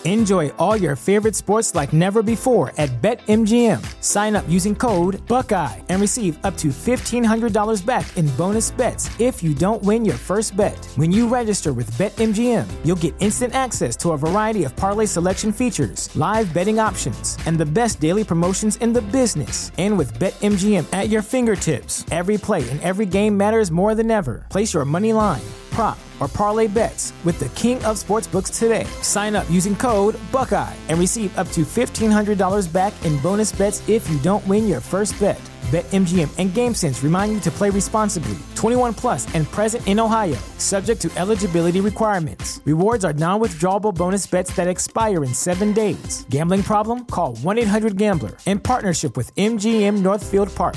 Enjoy all your favorite sports like never before at BetMGM. Sign up using code Buckeye and receive up to $1,500 back in bonus bets if you don't win your first bet. When you register with BetMGM, you'll get instant access to a variety of parlay selection features, live betting options, and the best daily promotions in the business. And with BetMGM at your fingertips, every play and every game matters more than ever. Place your money line, prop, or parlay bets with the king of sportsbooks today. Sign up using code Buckeye and receive up to $1,500 back in bonus bets if you don't win your first bet. BetMGM and GameSense remind you to play responsibly. 21 plus and present in Ohio, subject to eligibility requirements. Rewards are non-withdrawable bonus bets that expire in 7 days. Gambling problem? Call 1-800-GAMBLER. In partnership with MGM Northfield Park.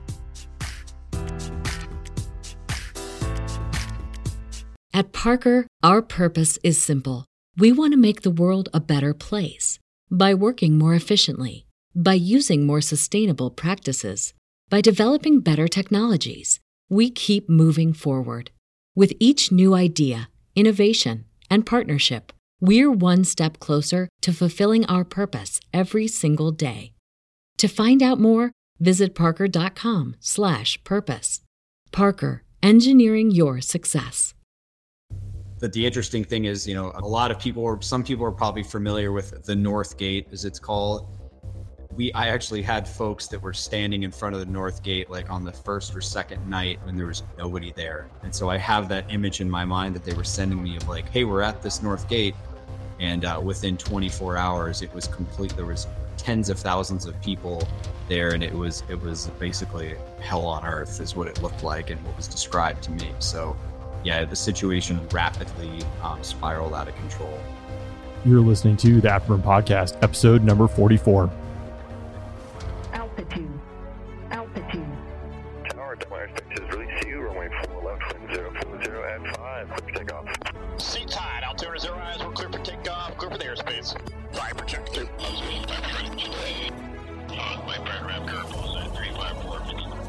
At Parker, our purpose is simple. We want to make the world a better place by working more efficiently, by using more sustainable practices, by developing better technologies. We keep moving forward. With each new idea, innovation, and partnership, we're one step closer to fulfilling our purpose every single day. To find out more, visit parker.com/purpose. Parker, engineering your success. But the interesting thing is, some people are probably familiar with the North Gate, as it's called. I actually had folks that were standing in front of the North Gate, like on the first or second night when there was nobody there. And so I have that image in my mind that they were sending me of like, hey, we're at this North Gate. And within 24 hours, it was complete. There was tens of thousands of people there. And it was basically hell on earth is what it looked like and what was described to me. So yeah, the situation rapidly spiraled out of control. You're listening to the Afterburn Podcast, episode number 44. Altitude. Tower, Delaware Texas, release you, runway 4 left, wind 040 at 5, clear for takeoff. Seat tied, altimeter 0 eyes, we're clear for takeoff, clear for the airspace. Viper check 2. My program curve was at 354.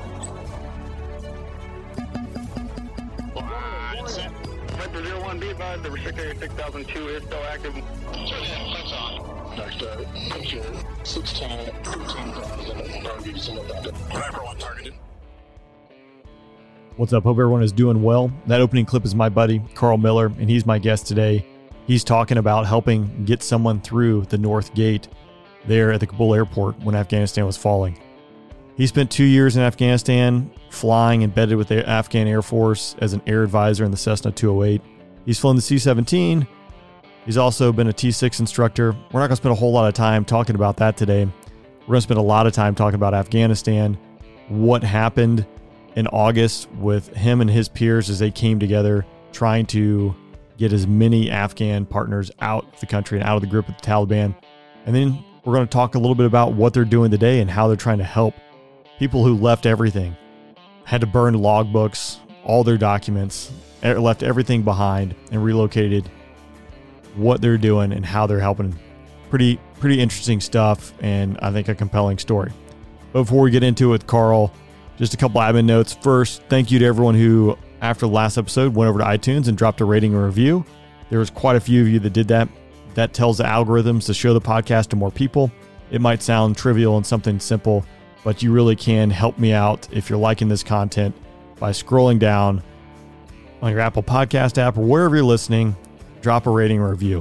Vector 01, be advised the restricted area 6002 is still active. That's on. Next, picture 610, 15,000, target is in the Viper 1 targeted. What's up? Hope everyone is doing well. That opening clip is my buddy, Carl Miller, and he's my guest today. He's talking about helping get someone through the North Gate there at the Kabul airport when Afghanistan was falling. He spent 2 years in Afghanistan, flying embedded with the Afghan Air Force as an air advisor in the Cessna 208. He's flown the C-17. He's also been a T-6 instructor. We're not going to spend a whole lot of time talking about that today. We're going to spend a lot of time talking about Afghanistan, what happened in August with him and his peers as they came together trying to get as many Afghan partners out of the country and out of the grip of the Taliban. And then we're going to talk a little bit about what they're doing today and how they're trying to help people who left everything, had to burn logbooks, all their documents, left everything behind and relocated, what they're doing and how they're helping. Pretty interesting stuff, and I think a compelling story. But before we get into it with Carl, just a couple admin notes. First, thank you to everyone who, after the last episode, went over to iTunes and dropped a rating and review. There was quite a few of you that did that. That tells the algorithms to show the podcast to more people. It might sound trivial and something simple, but you really can help me out if you're liking this content by scrolling down on your Apple Podcast app or wherever you're listening, drop a rating or review.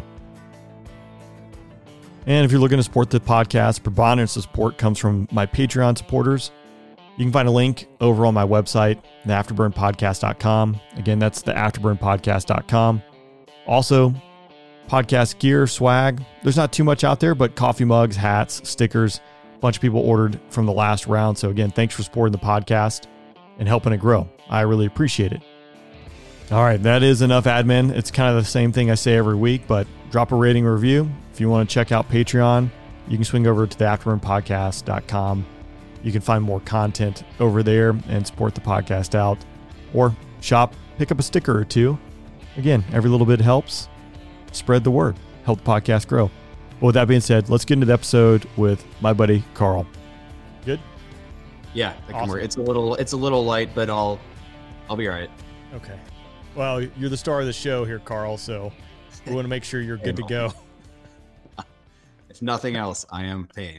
And if you're looking to support the podcast, preponderance of support comes from my Patreon supporters. You can find a link over on my website, theafterburnpodcast.com. Again, that's theafterburnpodcast.com. Also, podcast gear, swag. There's not too much out there, but coffee mugs, hats, stickers. A bunch of people ordered from the last round. So again, thanks for supporting the podcast and helping it grow. I really appreciate it. All right, that is enough admin. It's kind of the same thing I say every week, but drop a rating or review. If you want to check out Patreon, you can swing over to theafterburnpodcast.com. You can find more content over there and support the podcast out, or shop, pick up a sticker or two. Again, every little bit helps. Spread the word, help the podcast grow. But with that being said, let's get into the episode with my buddy Carl. Good? Yeah, that can Awesome. work. It's a little light, but I'll be all right. Okay. Well, you're the star of the show here, Carl, so we want to make sure you're good to go. If nothing else, I am pain.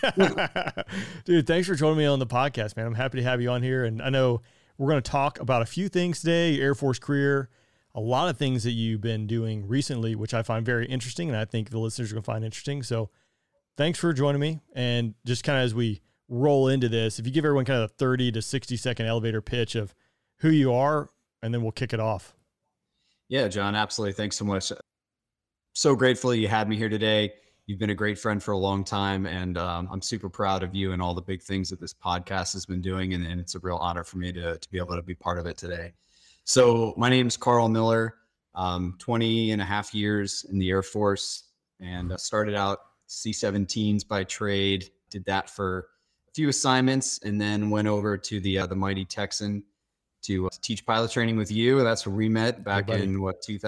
Dude, thanks for joining me on the podcast, man. I'm happy to have you on here. And I know we're going to talk about a few things today, your Air Force career, a lot of things that you've been doing recently, which I find very interesting, and I think the listeners are going to find interesting. So thanks for joining me. And just kind of as we roll into this, if you give everyone kind of a 30 to 60-second elevator pitch of who you are, and then we'll kick it off. Yeah, John, absolutely. Thanks so much. So grateful you had me here today. You've been a great friend for a long time, and I'm super proud of you and all the big things that this podcast has been doing, and it's a real honor for me to be able to be part of it today. So my name is Carl Miller, 20 and a half years in the Air Force, and started out C-17s by trade, did that for a few assignments, and then went over to the mighty Texan to teach pilot training with you. That's where we met back in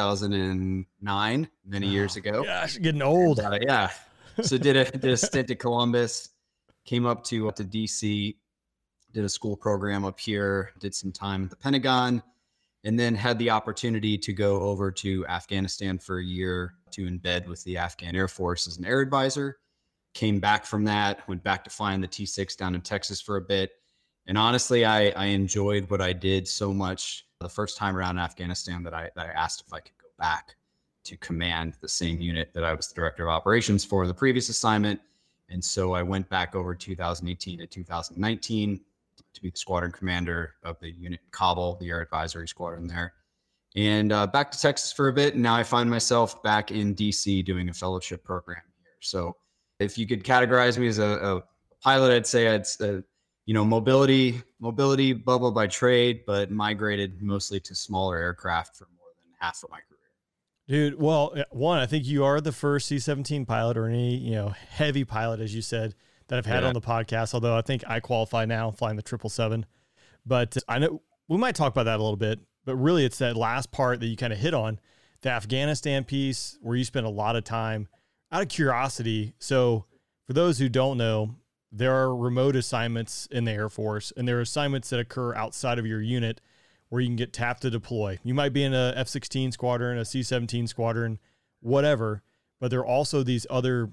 2009, many years ago. Gosh, getting old. Yeah. So did a stint at Columbus, came up to DC, did a school program up here, did some time at the Pentagon, and then had the opportunity to go over to Afghanistan for a year to embed with the Afghan Air Force as an air advisor. Came back from that, went back to flying the T-6 down in Texas for a bit. And honestly, I enjoyed what I did so much the first time around in Afghanistan that I asked if I could go back to command the same unit that I was the director of operations for the previous assignment. And so I went back over 2018 to 2019 to be the squadron commander of the unit in Kabul, the air advisory squadron there. And back to Texas for a bit. And now I find myself back in DC doing a fellowship program here. So if you could categorize me as a pilot, I'd say it's mobility bubble by trade, but migrated mostly to smaller aircraft for more than half of my career. Dude, well, one, I think you are the first C-17 pilot or any, heavy pilot, as you said, that I've had on the podcast, although I think I qualify now flying the 777. But I know we might talk about that a little bit, but really it's that last part that you kind of hit on, the Afghanistan piece where you spent a lot of time out of curiosity. So for those who don't know, there are remote assignments in the Air Force, and there are assignments that occur outside of your unit where you can get tapped to deploy. You might be in a F-16 squadron, a C-17 squadron, whatever, but there are also these other,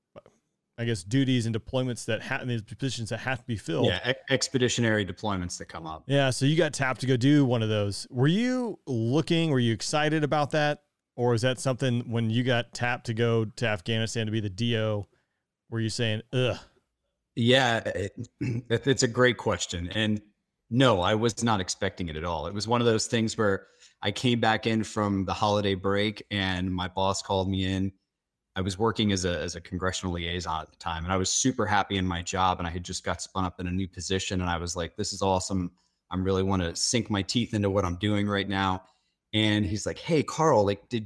I guess, duties and deployments that these positions that have to be filled. Yeah, expeditionary deployments that come up. Yeah, so you got tapped to go do one of those. Were you excited about that? Or is that something when you got tapped to go to Afghanistan to be the DO, were you saying, ugh? Yeah, it's a great question. And no, I was not expecting it at all. It was one of those things where I came back in from the holiday break and my boss called me in. I was working as a congressional liaison at the time, and I was super happy in my job, and I had just got spun up in a new position, and I was like, this is awesome. I really want to sink my teeth into what I'm doing right now. And he's like, hey, Carl,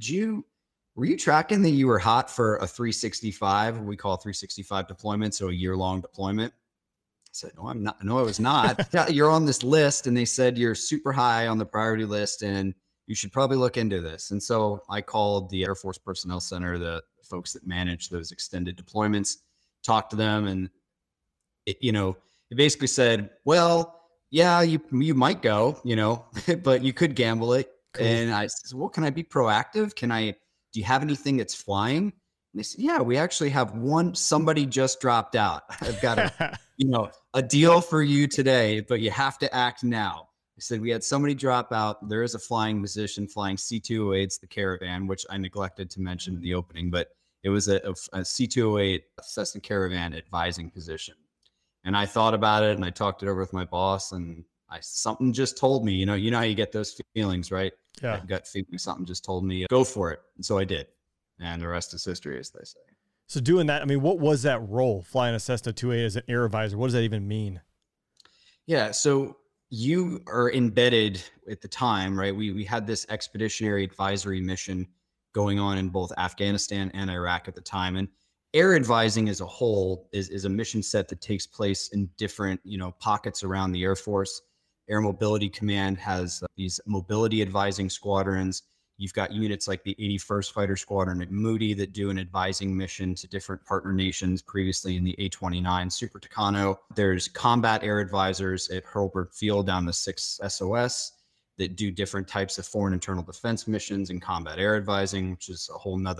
were you tracking that you were hot for a 365? We call 365 deployment, so a year-long deployment. I said, no, I'm not. No, I was not. You're on this list, and they said you're super high on the priority list, and you should probably look into this. And so I called the Air Force Personnel Center, the folks that manage those extended deployments, talked to them, and it basically said, well, yeah, you might go, but you could gamble it. Cool. And I said, well, can I be proactive? Do you have anything that's flying? And they said, yeah, we actually have somebody just dropped out. I've got a deal for you today, but you have to act now. I said, we had somebody drop out. There is a flying position flying C-208s, the Caravan, which I neglected to mention in the opening, but it was a C-208 Cessna Caravan advising position. And I thought about it and I talked it over with my boss, and something just told me, you know how you get those feelings, right? Yeah. That gut feeling, something just told me, go for it. And so I did. And the rest is history, as they say. So doing that, what was that role, flying a Cessna 208 as an air advisor? What does that even mean? Yeah. So you are embedded at the time, right? We had this expeditionary advisory mission going on in both Afghanistan and Iraq at the time. And air advising as a whole is a mission set that takes place in different, pockets around the Air Force. Air Mobility Command has these mobility advising squadrons. You've got units like the 81st Fighter Squadron at Moody that do an advising mission to different partner nations, previously in the A-29 Super Tucano. There's combat air advisors at Hurlburt Field down the 6th SOS that do different types of foreign internal defense missions and combat air advising, which is a whole nother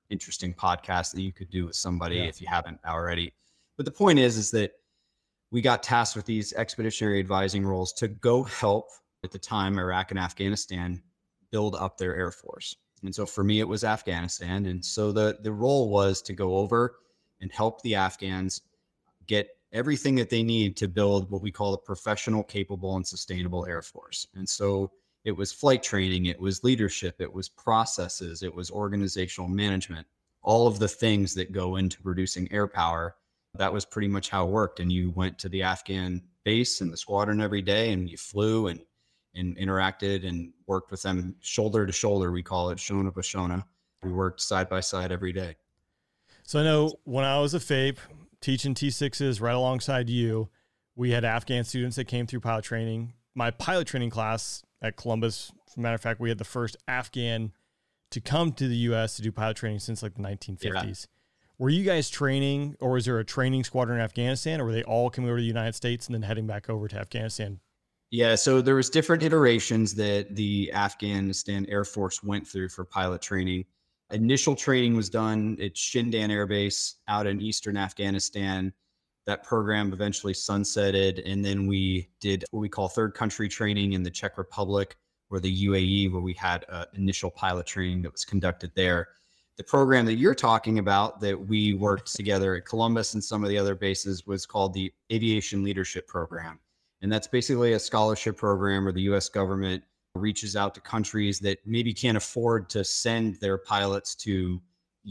interesting podcast that you could do with somebody if you haven't already. But the point is that we got tasked with these expeditionary advising roles to go help, at the time, Iraq and Afghanistan build up their Air Force. And so for me, it was Afghanistan. And so the role was to go over and help the Afghans get everything that they need to build what we call a professional, capable, and sustainable Air Force. And so it was flight training, it was leadership, it was processes, it was organizational management, all of the things that go into producing air power. That was pretty much how it worked. And you went to the Afghan base and the squadron every day, and you flew and interacted and worked with them shoulder to shoulder. We call it Shona Bashona. We worked side by side every day. So I know when I was a FAPE teaching T6s right alongside you, we had Afghan students that came through pilot training. My pilot training class at Columbus, as a matter of fact, we had the first Afghan to come to the U.S. to do pilot training since like the 1950s. Yeah. Were you guys training, or was there a training squadron in Afghanistan, or were they all coming over to the United States and then heading back over to Afghanistan? Yeah, so there was different iterations that the Afghanistan Air Force went through for pilot training. Initial training was done at Shindan Air Base out in eastern Afghanistan. That program eventually sunsetted, and then we did what we call third country training in the Czech Republic or the UAE, where we had initial pilot training that was conducted there. The program that you're talking about that we worked together at Columbus and some of the other bases was called the Aviation Leadership Program. And that's basically a scholarship program where the U.S. government reaches out to countries that maybe can't afford to send their pilots to,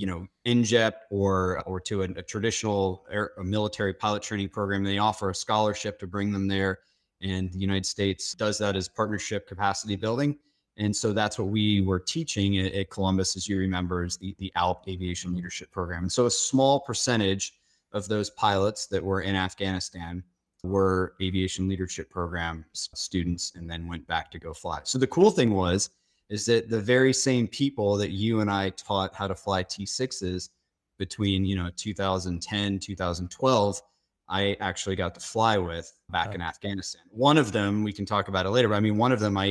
NJEP or to a traditional military pilot training program. They offer a scholarship to bring them there. And the United States does that as partnership capacity building. And so that's what we were teaching at Columbus, as you remember, is the ALP Aviation Leadership Program. And so a small percentage of those pilots that were in Afghanistan were aviation leadership program students and then went back to go fly. So the cool thing is that the very same people that you and I taught how to fly T6s between, 2010, 2012, I actually got to fly with back in Afghanistan. One of them, we can talk about it later, but one of them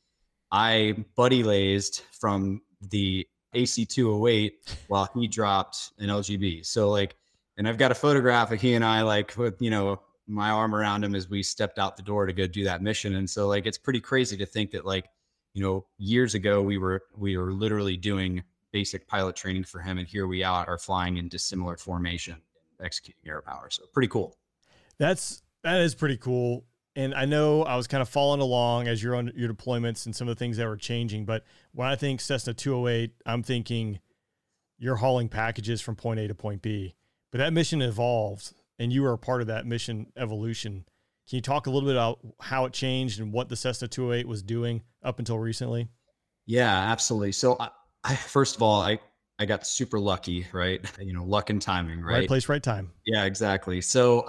I buddy lazed from the AC-208 while he dropped an LGB. So and I've got a photograph of he and I with, my arm around him as we stepped out the door to go do that mission. And so it's pretty crazy to think that years ago we were literally doing basic pilot training for him. And here we are flying in dissimilar formation, executing air power. So pretty cool. That is pretty cool. And I know I was kind of following along as you're on your deployments and some of the things that were changing. But when I think Cessna 208, I'm thinking you're hauling packages from point A to point B. But that mission evolved, and you were a part of that mission evolution. Can you talk a little bit about how it changed and what the Cessna 208 was doing up until recently? Yeah, absolutely. So I first of all, I got super lucky, right? Luck and timing, right? Right place, right time. Yeah, exactly. So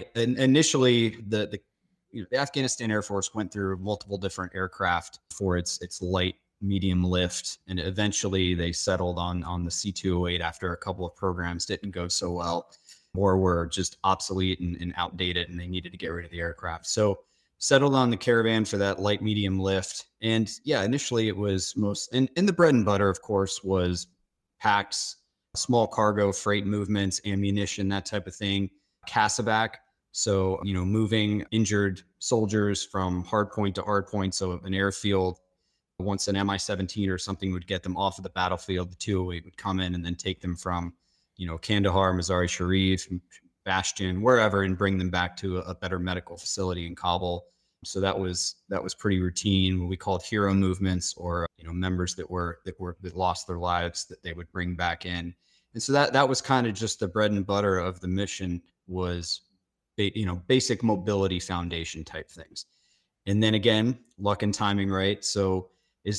initially the Afghanistan Air Force went through multiple different aircraft for its light, medium lift, and eventually they settled on the C-208 after a couple of programs didn't go so well, or were just obsolete and outdated, and they needed to get rid of the aircraft. So settled on the Caravan for that light, medium lift. And yeah, initially it was and the bread and butter, of course, was packs, small cargo, freight movements, ammunition, that type of thing, CASEVAC. So, moving injured soldiers from hard point to hard point. So an airfield, once an Mi-17 or something would get them off of the battlefield, the 208 would come in and then take them from, Kandahar, Mazar-i-Sharif, Bastion, wherever, and bring them back to a better medical facility in Kabul. So that was pretty routine, what we called hero movements, or, members that lost their lives that they would bring back in. And so that was kind of just the bread and butter of the mission, was basic mobility foundation type things. And then again, luck and timing, right? So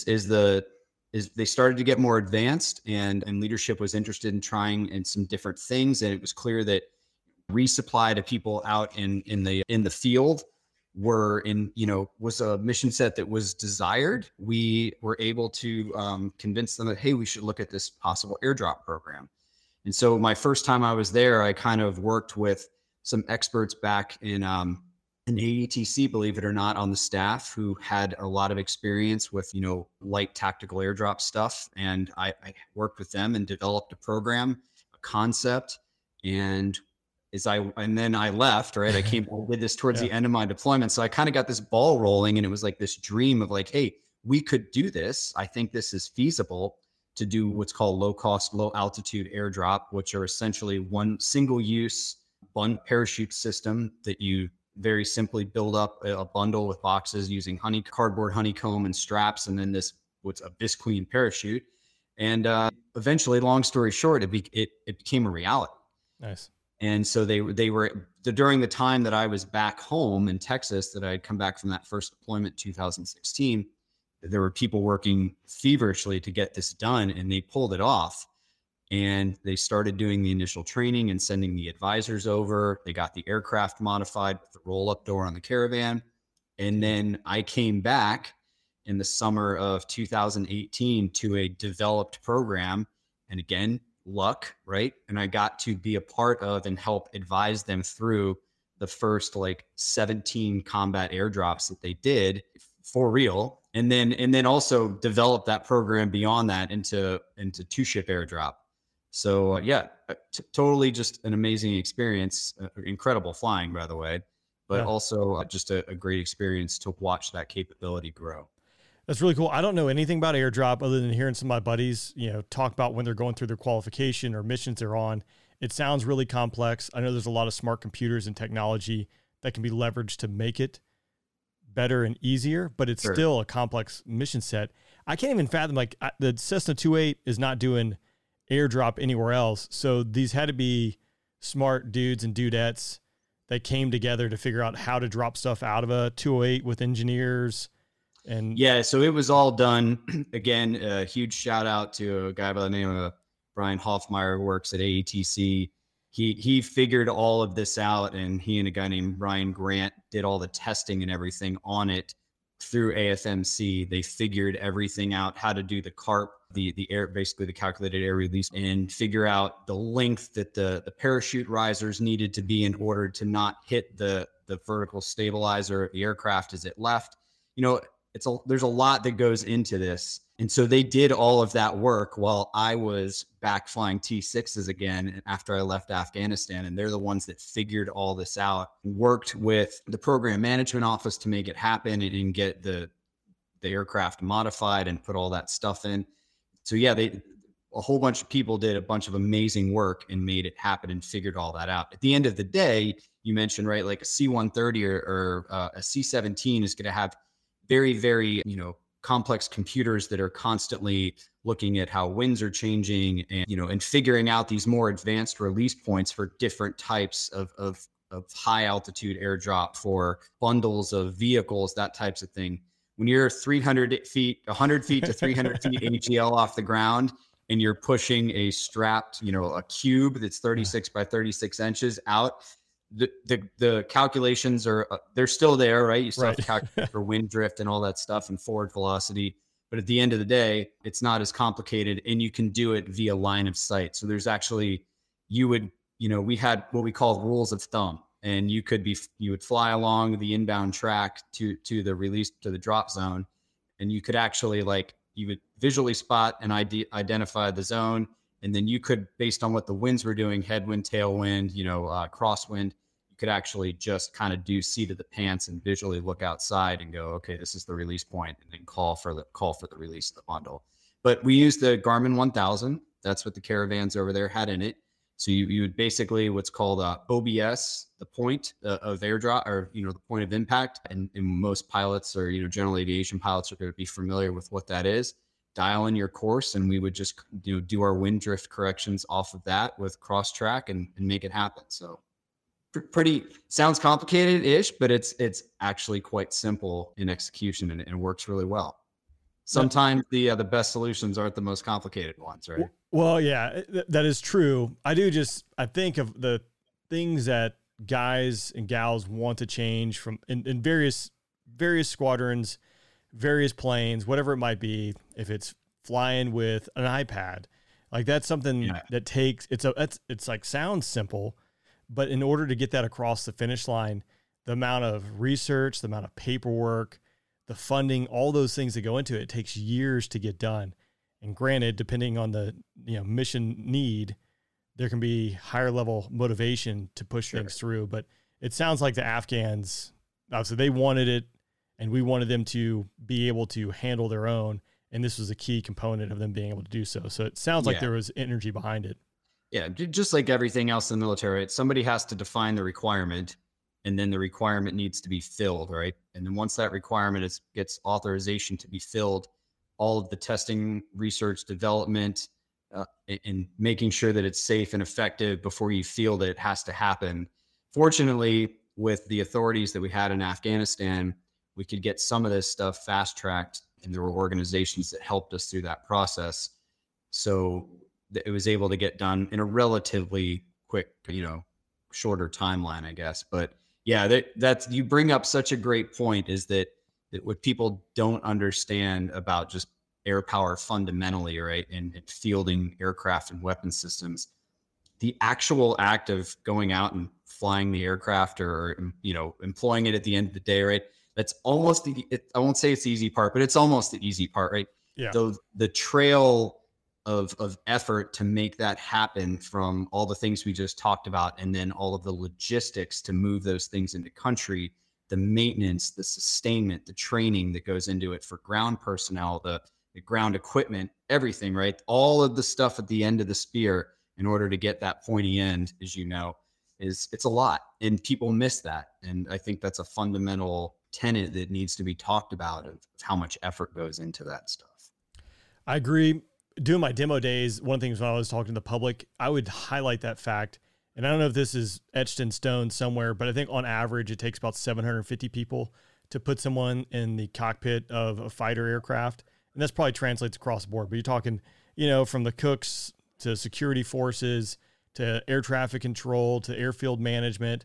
they started to get more advanced, and leadership was interested in trying in some different things. And it was clear that resupply to people out in the field was a mission set that was desired. We were able to convince them that, hey, we should look at this possible airdrop program. And so my first time I was there, I kind of worked with some experts back in an AETC, believe it or not, on the staff who had a lot of experience with, light tactical airdrop stuff. And I worked with them and developed a program, a concept. And then I left, right? I did this towards the end of my deployment. So I kind of got this ball rolling, and it was like this dream of like, hey, we could do this. I think this is feasible to do what's called low cost, low altitude airdrop, which are essentially one single use parachute system that you very simply build up a bundle with boxes using cardboard honeycomb and straps, and then what's a Visqueen parachute. And eventually, long story short, it became a reality. Nice. And so they were during the time that I was back home in Texas, that I had come back from that first deployment in 2016. There were people working feverishly to get this done, and they pulled it off. And they started doing the initial training and sending the advisors over. They got the aircraft modified with the roll-up door on the Caravan. And then I came back in the summer of 2018 to a developed program. And again, luck, right? And I got to be a part of and help advise them through the first 17 combat airdrops that they did for real. And then also develop that program beyond that into two-ship airdrop. So totally just an amazing experience, incredible flying, by the way, but also just a great experience to watch that capability grow. That's really cool. I don't know anything about airdrop other than hearing some of my buddies, talk about when they're going through their qualification or missions they're on. It sounds really complex. I know there's a lot of smart computers and technology that can be leveraged to make it better and easier, but it's still a complex mission set. I can't even fathom, the Cessna 208 is not doing airdrop anywhere else. So these had to be smart dudes and dudettes that came together to figure out how to drop stuff out of a 208 with engineers. And so it was all done. Again, a huge shout out to a guy by the name of Brian Hoffmeyer, who works at AETC. He figured all of this out, and he and a guy named Ryan Grant did all the testing and everything on it through AFMC. They figured everything out, how to do the CARP, the air, basically the calculated air release, and figure out the length that the parachute risers needed to be in order to not hit the vertical stabilizer of the aircraft as it left. There's a lot that goes into this. And so they did all of that work while I was back flying T6s again after I left Afghanistan. And they're the ones that figured all this out, worked with the program management office to make it happen and get the aircraft modified and put all that stuff in. So a whole bunch of people did a bunch of amazing work and made it happen and figured all that out. At the end of the day, you mentioned, right, like a C-130 or a C-17 is going to have very, very, complex computers that are constantly looking at how winds are changing and figuring out these more advanced release points for different types of high altitude airdrop for bundles of vehicles, that types of thing. When you're 100 feet to 300 feet AGL off the ground, and you're pushing a strapped, a cube that's 36 by 36 inches out, the calculations they're still there, right? You still have to calculate for wind drift and all that stuff and forward velocity. But at the end of the day, it's not as complicated, and you can do it via line of sight. So there's actually, we had what we call rules of thumb, and you would fly along the inbound track to the release, to the drop zone. And you could actually you would visually spot and identify the zone. And then you could, based on what the winds were doing, headwind, tailwind, crosswind, you could actually just kind of do seat of the pants and visually look outside and go, okay, this is the release point, and then call for the release of the bundle. But we used the Garmin 1000. That's what the Caravans over there had in it. So you would basically what's called OBS, the point of airdrop, or the point of impact. And most pilots, or general aviation pilots, are going to be familiar with what that is. Dial in your course, and we would just do our wind drift corrections off of that with cross track and make it happen. So pretty sounds complicated ish, but it's actually quite simple in execution, and works really well. Sometimes the best solutions aren't the most complicated ones, right? Well, yeah, that is true. I think of the things that guys and gals want to change from in various squadrons, various planes, whatever it might be. If it's flying with an iPad, that's something that takes, sounds simple, but in order to get that across the finish line, the amount of research, the amount of paperwork, the funding, all those things that go into it, it takes years to get done. And granted, depending on the mission need, there can be higher level motivation to push things through. But it sounds like the Afghans, obviously they wanted it, and we wanted them to be able to handle their own. And this was a key component of them being able to do so. So it sounds like there was energy behind it. Yeah, just like everything else in the military, somebody has to define the requirement, and then the requirement needs to be filled, right? And then once that requirement gets authorization to be filled, all of the testing, research, development, and making sure that it's safe and effective before you feel that it has to happen. Fortunately, with the authorities that we had in Afghanistan, we could get some of this stuff fast-tracked, and there were organizations that helped us through that process. So it was able to get done in a relatively quick, shorter timeline, I guess. But yeah, that's you bring up such a great point, is that what people don't understand about just air power fundamentally, right, and fielding aircraft and weapon systems, the actual act of going out and flying the aircraft or, employing it at the end of the day, right, that's almost I won't say it's the easy part, but it's almost the easy part, right? Yeah. So the trail of effort to make that happen, from all the things we just talked about, and then all of the logistics to move those things into country, the maintenance, the sustainment, the training that goes into it for ground personnel, the ground equipment, everything, right? All of the stuff at the end of the spear in order to get that pointy end, as it's a lot, and people miss that. And I think that's a fundamental tenet that needs to be talked about, of how much effort goes into that stuff. I agree. Doing my demo days, one of the things when I was talking to the public, I would highlight that fact. And I don't know if this is etched in stone somewhere, but I think on average, it takes about 750 people to put someone in the cockpit of a fighter aircraft. And that's probably translates across the board, but you're talking, from the cooks to security forces, to air traffic control, to airfield management,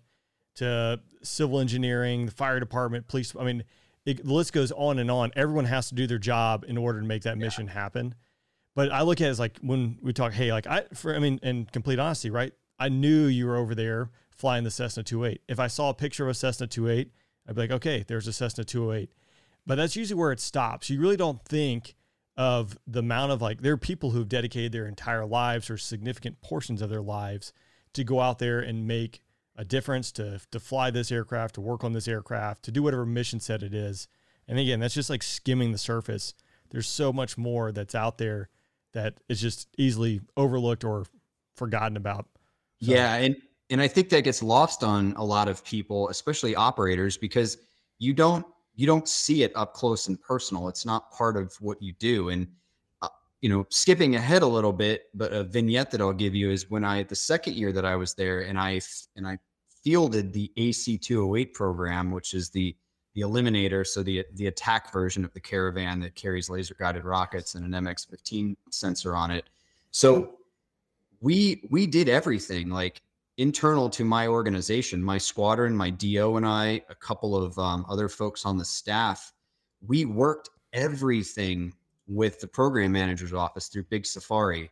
to civil engineering, the fire department, police. I mean, the list goes on and on. Everyone has to do their job in order to make that mission happen. But I look at it as like, when we talk, hey, like in complete honesty, right? I knew you were over there flying the Cessna 208. If I saw a picture of a Cessna 208, I'd be like, okay, there's a Cessna 208. But that's usually where it stops. You really don't think of the amount of, there are people who've dedicated their entire lives or significant portions of their lives to go out there and make a difference, to fly this aircraft, to work on this aircraft, to do whatever mission set it is. And again, that's just like skimming the surface. There's so much more that's out there that is just easily overlooked or forgotten about. So. Yeah. And I think that gets lost on a lot of people, especially operators, because you don't see it up close and personal. It's not part of what you do. And, skipping ahead a little bit, but a vignette that I'll give you is when the second year that I was there, and I fielded the AC-208 program, which is the Eliminator. So the attack version of the Caravan that carries laser guided rockets and an MX-15 sensor on it. So we did everything, like internal to my organization, my squadron, my DO and I, a couple of other folks on the staff. We worked everything with the program manager's office through Big Safari,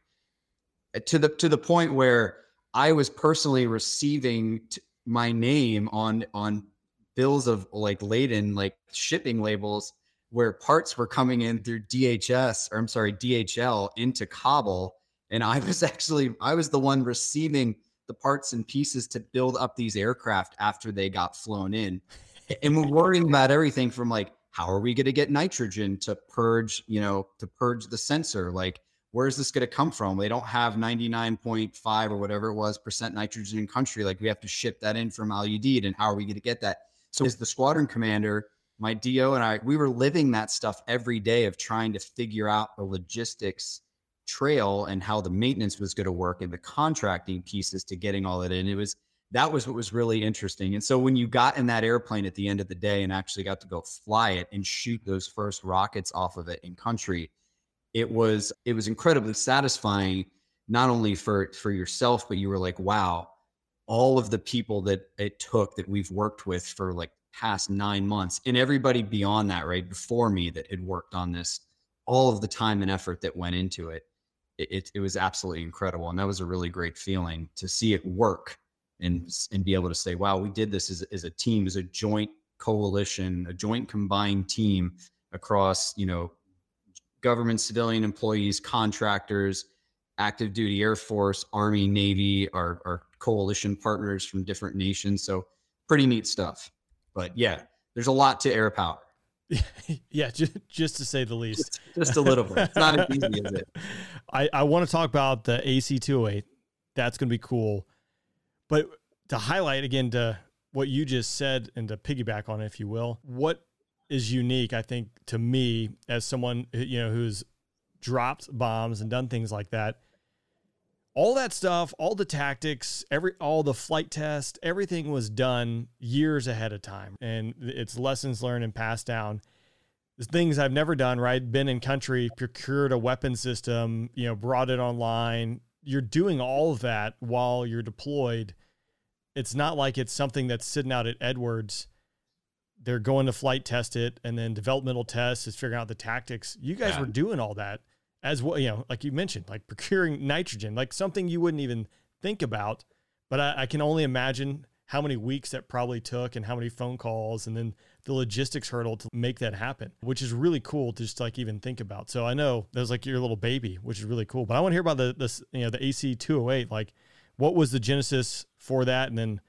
to the point where I was personally receiving my name on bills of laden, shipping labels, where parts were coming in through DHL into Kabul. And I was the one receiving the parts and pieces to build up these aircraft after they got flown in. And we're worrying about everything from how are we going to get nitrogen to purge the sensor? Where's this going to come from? They don't have 99.5 or whatever it was % nitrogen in country. We have to ship that in from Al Udeid, and how are we going to get that? So as the squadron commander, my DO and I, we were living that stuff every day of trying to figure out the logistics trail and how the maintenance was going to work and the contracting pieces to getting all that in. That was what was really interesting. And so when you got in that airplane at the end of the day and actually got to go fly it and shoot those first rockets off of it in country, it was incredibly satisfying, not only for yourself, but you were like, wow, all of the people that it took that we've worked with for past 9 months, and everybody beyond that, right before me, that had worked on this, all of the time and effort that went into it. It was absolutely incredible. And that was a really great feeling to see it work and be able to say, wow, we did this as a team, as a joint coalition, a joint combined team across, government, civilian employees, contractors, active duty Air Force, Army, Navy, our coalition partners from different nations. So pretty neat stuff. But yeah, there's a lot to air power. Yeah, just to say the least. Just a little bit. It's not as easy as it. I want to talk about the AC-208. That's going to be cool. But to highlight again to what you just said and to piggyback on it, if you will, what is unique, I think, to me as someone, who's dropped bombs and done things like that, all that stuff, all the tactics, all the flight tests, everything was done years ahead of time. And it's lessons learned and passed down. There's things I've never done, right? Been in country, procured a weapon system, brought it online. You're doing all of that while you're deployed. It's not like it's something that's sitting out at Edwards. They're going to flight test it, and then developmental tests is figuring out the tactics. You guys were doing all that as well, like you mentioned, like procuring nitrogen, like something you wouldn't even think about. But I can only imagine how many weeks that probably took and how many phone calls and then the logistics hurdle to make that happen, which is really cool to just like even think about. So I know that was like your little baby, which is really cool. But I want to hear about the AC-208. Like, what was the genesis for that? And then,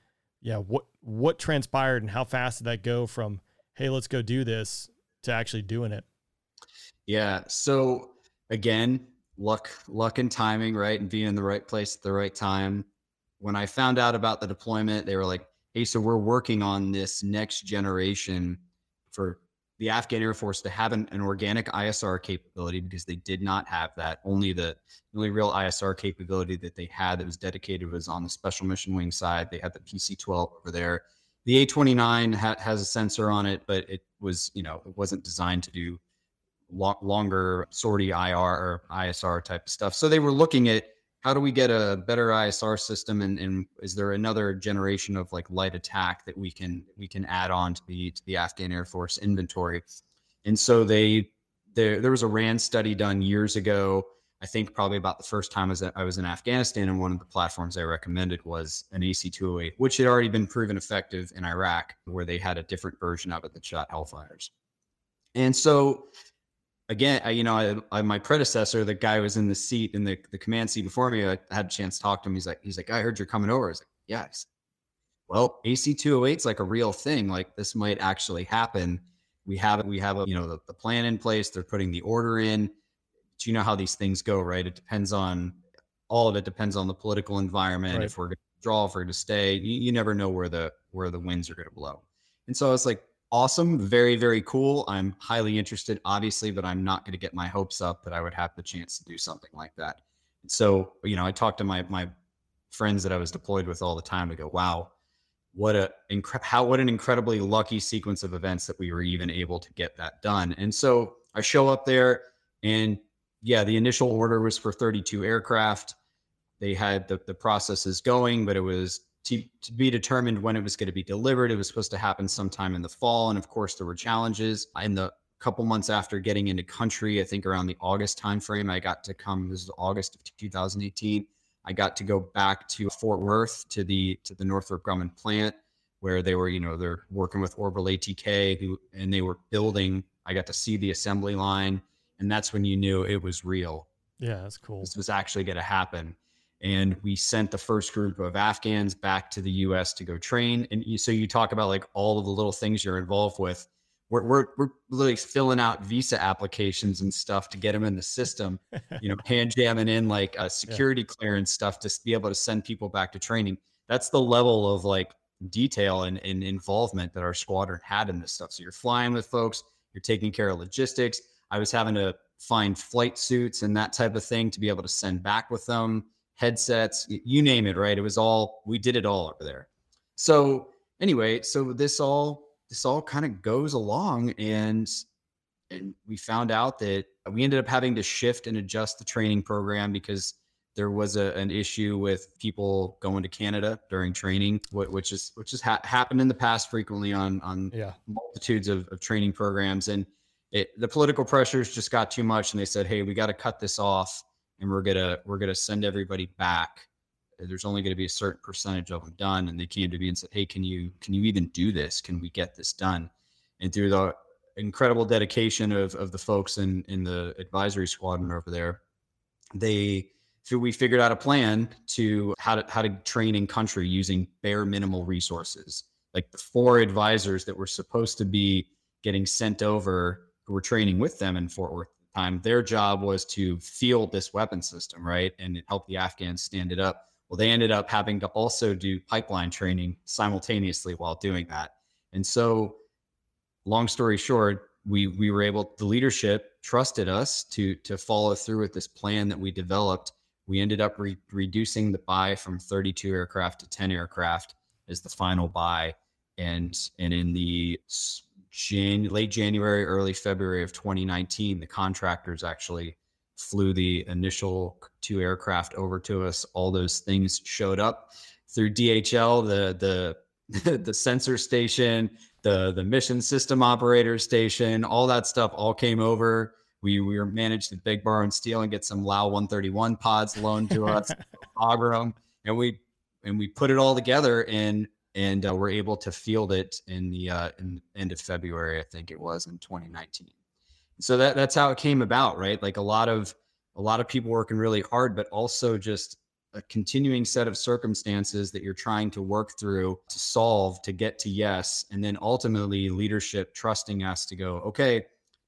what transpired and how fast did that go from, hey, let's go do this, to actually doing it? Yeah. So again, luck and timing, right? And being in the right place at the right time. When I found out about the deployment, they were like, hey, so we're working on this next generation for the Afghan Air Force to have an organic ISR capability, because they did not have that. Only the real ISR capability that they had that was dedicated was on the Special Mission Wing side. They had the PC-12 over there. The A-29 has a sensor on it, but it was, it wasn't designed to do longer sortie IR or ISR type of stuff. So they were looking at, how do we get a better ISR system, and is there another generation of like light attack that we can add on to the Afghan Air Force inventory? And so there was a RAND study done years ago. I think probably about the first time I was in Afghanistan, and one of the platforms I recommended was an AC-208, which had already been proven effective in Iraq, where they had a different version of it that shot Hellfires. And so again, my predecessor, the guy who was in the seat, in the command seat before me, I had a chance to talk to him. He's like, I heard you're coming over. I was like, yeah. Well, AC-208 is like a real thing. Like, this might actually happen. We have the plan in place. They're putting the order in. But you know how these things go, right? All of it depends on the political environment. Right. If we're going to withdraw, if we're going to stay, you never know where the winds are going to blow. And so I was like, awesome. Very, very cool. I'm highly interested, obviously, but I'm not going to get my hopes up that I would have the chance to do something like that. So, I talked to my friends that I was deployed with all the time to go, wow, what an incredibly lucky sequence of events that we were even able to get that done. And so I show up there, and the initial order was for 32 aircraft. They had the processes going, but it was to be determined when it was going to be delivered. It was supposed to happen sometime in the fall. And of course, there were challenges. In the couple months after getting into country, I think around the August timeframe, I got to come, this is August of 2018. I got to go back to Fort Worth to the Northrop Grumman plant, where they were, they're working with Orbital ATK, and they were building. I got to see the assembly line, and that's when you knew it was real. Yeah, that's cool. This was actually going to happen. And we sent the first group of Afghans back to the U.S. to go train. And so you talk about like all of the little things you're involved with. We're literally filling out visa applications and stuff to get them in the system, hand jamming in like security clearance stuff to be able to send people back to training. That's the level of like detail and involvement that our squadron had in this stuff. So you're flying with folks, you're taking care of logistics. I was having to find flight suits and that type of thing to be able to send back with them. Headsets, you name it, right? We did it all over there. So anyway, so this all kind of goes along, and we found out that we ended up having to shift and adjust the training program because there was an issue with people going to Canada during training, which has happened in the past frequently on multitudes of training programs. And the political pressures just got too much, and they said, hey, we got to cut this off. And we're gonna send everybody back there's only going to be a certain percentage of them done. And they came to me and said, hey, can you even do this? Can we get this done? And through the incredible dedication of the folks in the advisory squadron over there, we figured out a plan to how to train in country using bare minimal resources. Like the 4 advisors that were supposed to be getting sent over, who were training with them in Fort Worth at the time, their job was to field this weapon system, right? And it helped the Afghans stand it up. Well, they ended up having to also do pipeline training simultaneously while doing that. And so, long story short, we were able, the leadership trusted us to follow through with this plan that we developed. We ended up reducing the buy from 32 aircraft to 10 aircraft as the final buy. And in the late January, early February of 2019, the contractors actually flew the initial 2 aircraft over to us. All those things showed up through DHL, the sensor station, the mission system operator station, all that stuff all came over. We managed to big borrow and steal and get some LAU 131 pods loaned to us, auger them, and we put it all together and we're able to field it in the end of February, I think it was, in 2019. So that's how it came about, right? Like a lot of people working really hard, but also just a continuing set of circumstances that you're trying to work through to solve to get to yes, and then ultimately leadership trusting us to go, okay,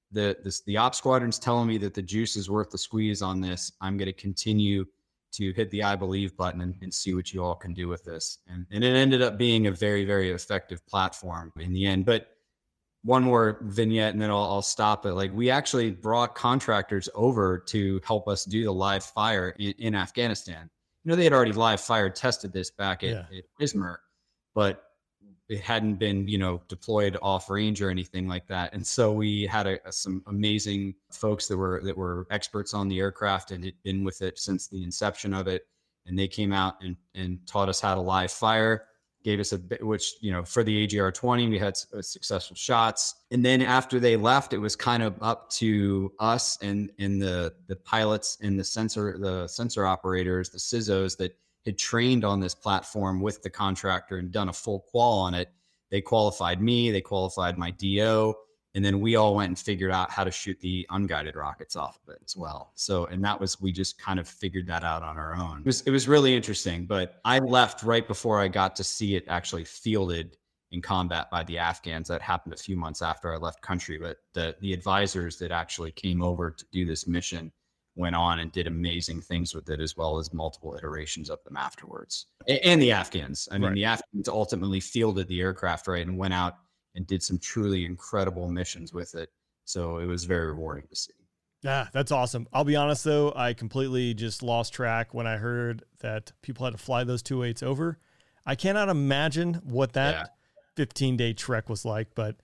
the ops squadron's telling me that the juice is worth the squeeze on this. I'm going to continue to hit the I believe button and see what you all can do with this. And it ended up being a very, very effective platform in the end. But one more vignette and then I'll stop it. Like, we actually brought contractors over to help us do the live fire in Afghanistan. You know, they had already live fire tested this back at Izmir, but it hadn't been, deployed off range or anything like that. And so we had some amazing folks that were experts on the aircraft and had been with it since the inception of it. And they came out and taught us how to live fire, gave us which, for the AGR-20, we had successful shots. And then after they left, it was kind of up to us and the pilots and the sensor operators, the CISOs that had trained on this platform with the contractor and done a full qual on it. They qualified me, they qualified my DO, and then we all went and figured out how to shoot the unguided rockets off of it as well. So, and we just kind of figured that out on our own. It was really interesting, but I left right before I got to see it actually fielded in combat by the Afghans. That happened a few months after I left country, but the advisors that actually came over to do this mission went on and did amazing things with it, as well as multiple iterations of them afterwards. And the Afghans. I mean, right. The Afghans ultimately fielded the aircraft, right, and went out and did some truly incredible missions with it. So it was very rewarding to see. Yeah, that's awesome. I'll be honest, though, I completely just lost track when I heard that people had to fly those 2.8s over. I cannot imagine what that 15-day trek was like, but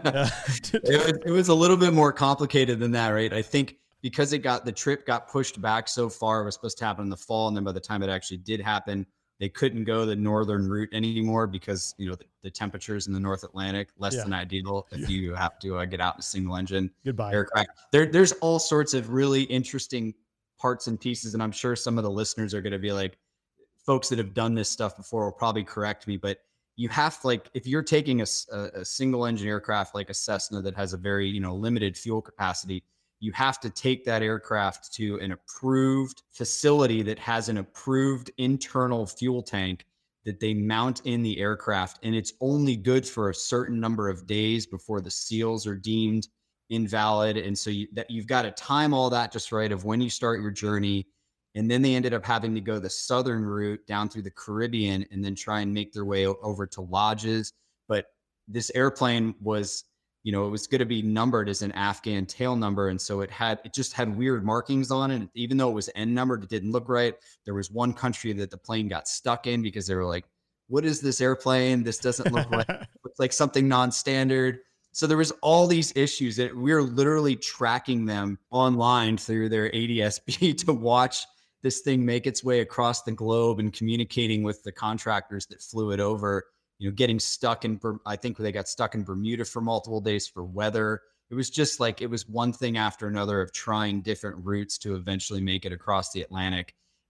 it was a little bit more complicated than that, right? I think because the trip got pushed back so far. It was supposed to happen in the fall, and then by the time it actually did happen, they couldn't go the northern route anymore because the temperatures in the North Atlantic less than ideal if you have to get out in a single engine aircraft. There's all sorts of really interesting parts and pieces, and I'm sure some of the listeners are going to be like, folks that have done this stuff before will probably correct me, but you have to, like, if you're taking a single engine aircraft like a Cessna that has a very limited fuel capacity, you have to take that aircraft to an approved facility that has an approved internal fuel tank that they mount in the aircraft. And it's only good for a certain number of days before the seals are deemed invalid. And so you've got to time all that just right of when you start your journey. And then they ended up having to go the southern route down through the Caribbean and then try and make their way over to lodges. But this airplane was, it was going to be numbered as an Afghan tail number. And so it just had weird markings on it. Even though it was N numbered, it didn't look right. There was one country that the plane got stuck in because they were like, what is this airplane? This doesn't look like, looks like something non-standard. So there was all these issues that we were literally tracking them online through their ADS-B to watch this thing make its way across the globe and communicating with the contractors that flew it over. Getting stuck I think they got stuck in Bermuda for multiple days for weather. It was just it was one thing after another of trying different routes to eventually make it across the Atlantic.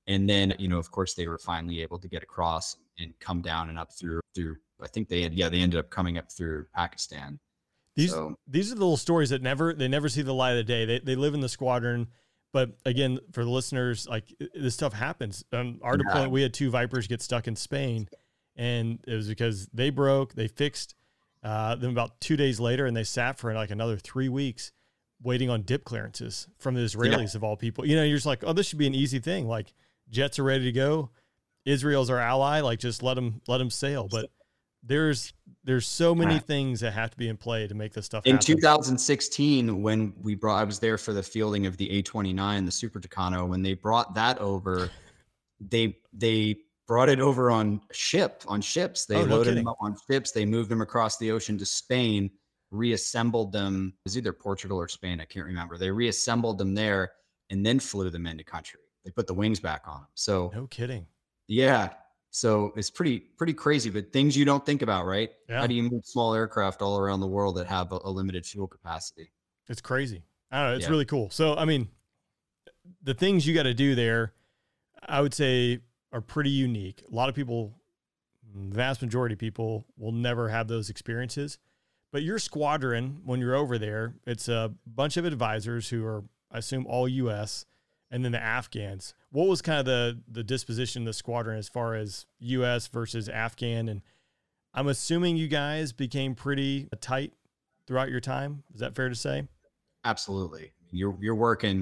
And then, of course, they were finally able to get across and come down and up through. I think they ended up coming up through Pakistan. These are the little stories that never see the light of the day. They live in the squadron, but again, for the listeners, like this stuff happens. On our deployment, we had 2 Vipers get stuck in Spain, and it was because they broke. They fixed them about 2 days later, and they sat for like another 3 weeks waiting on dip clearances from the Israelis of all people. You're just like, oh, this should be an easy thing. Like jets are ready to go. Israel's our ally. Like just let them sail. But there's so many things that have to be in play to make this stuff happen. In 2016, when I was there for the fielding of the A-29, the Super Tucano, when they brought that over, they brought it over on ships. They loaded them up on ships. They moved them across the ocean to Spain, reassembled them. It was either Portugal or Spain. I can't remember. They reassembled them there and then flew them into country. They put the wings back on them. So no kidding. Yeah. So it's pretty crazy, but things you don't think about, right? Yeah. How do you move small aircraft all around the world that have a limited fuel capacity? It's crazy. I don't know. It's really cool. So, I mean, the things you got to do there, I would say are pretty unique. A lot of people, the vast majority of people will never have those experiences, but your squadron, when you're over there, it's a bunch of advisors who are, I assume, all U.S., and then the Afghans. What was kind of the disposition of the squadron as far as U.S. versus Afghan? And I'm assuming you guys became pretty tight throughout your time. Is that fair to say? Absolutely. You're working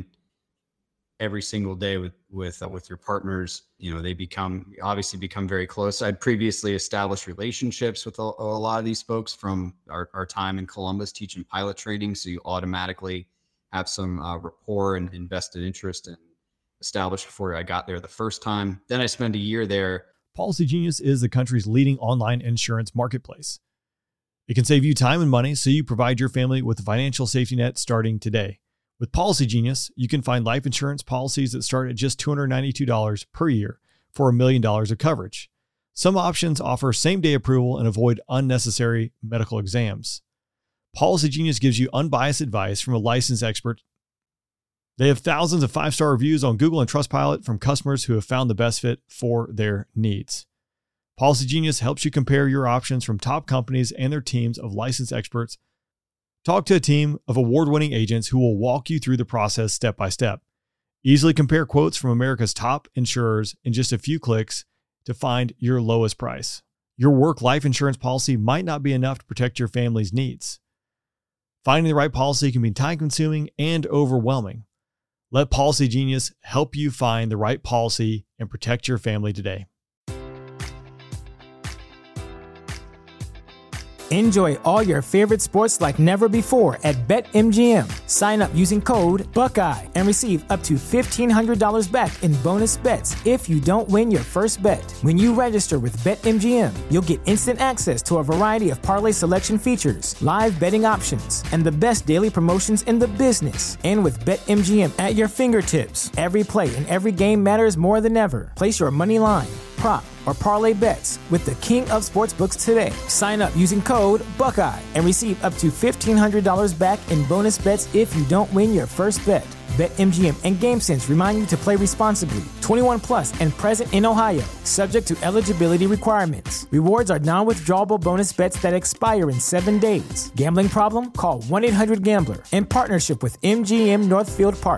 every single day with your partners. They obviously become very close. I'd previously established relationships with a lot of these folks from our time in Columbus teaching pilot training. So you automatically have some rapport and invested interest and established before I got there the first time. Then I spent a year there. Policy Genius is the country's leading online insurance marketplace. It can save you time and money, so you provide your family with a financial safety net starting today. With Policy Genius, you can find life insurance policies that start at just $292 per year for $1 million of coverage. Some options offer same-day approval and avoid unnecessary medical exams. Policy Genius gives you unbiased advice from a licensed expert. They have thousands of 5-star reviews on Google and Trustpilot from customers who have found the best fit for their needs. Policy Genius helps you compare your options from top companies and their teams of licensed experts. Talk to a team of award-winning agents who will walk you through the process step by step. Easily compare quotes from America's top insurers in just a few clicks to find your lowest price. Your work life insurance policy might not be enough to protect your family's needs. Finding the right policy can be time-consuming and overwhelming. Let Policy Genius help you find the right policy and protect your family today. Enjoy all your favorite sports like never before at BetMGM. Sign up using code Buckeye and receive up to $1,500 back in bonus bets if you don't win your first bet. When you register with BetMGM, you'll get instant access to a variety of parlay selection features, live betting options, and the best daily promotions in the business. And with BetMGM at your fingertips, every play and every game matters more than ever. Place your money line, prop, or parlay bets with the king of sportsbooks today. Sign up using code Buckeye and receive up to $1,500 back in bonus bets if you don't win your first bet. BetMGM and GameSense remind you to play responsibly. 21 plus and present in Ohio, subject to eligibility requirements. Rewards are non-withdrawable bonus bets that expire in 7 days. Gambling problem? Call 1-800-GAMBLER in partnership with MGM Northfield Park.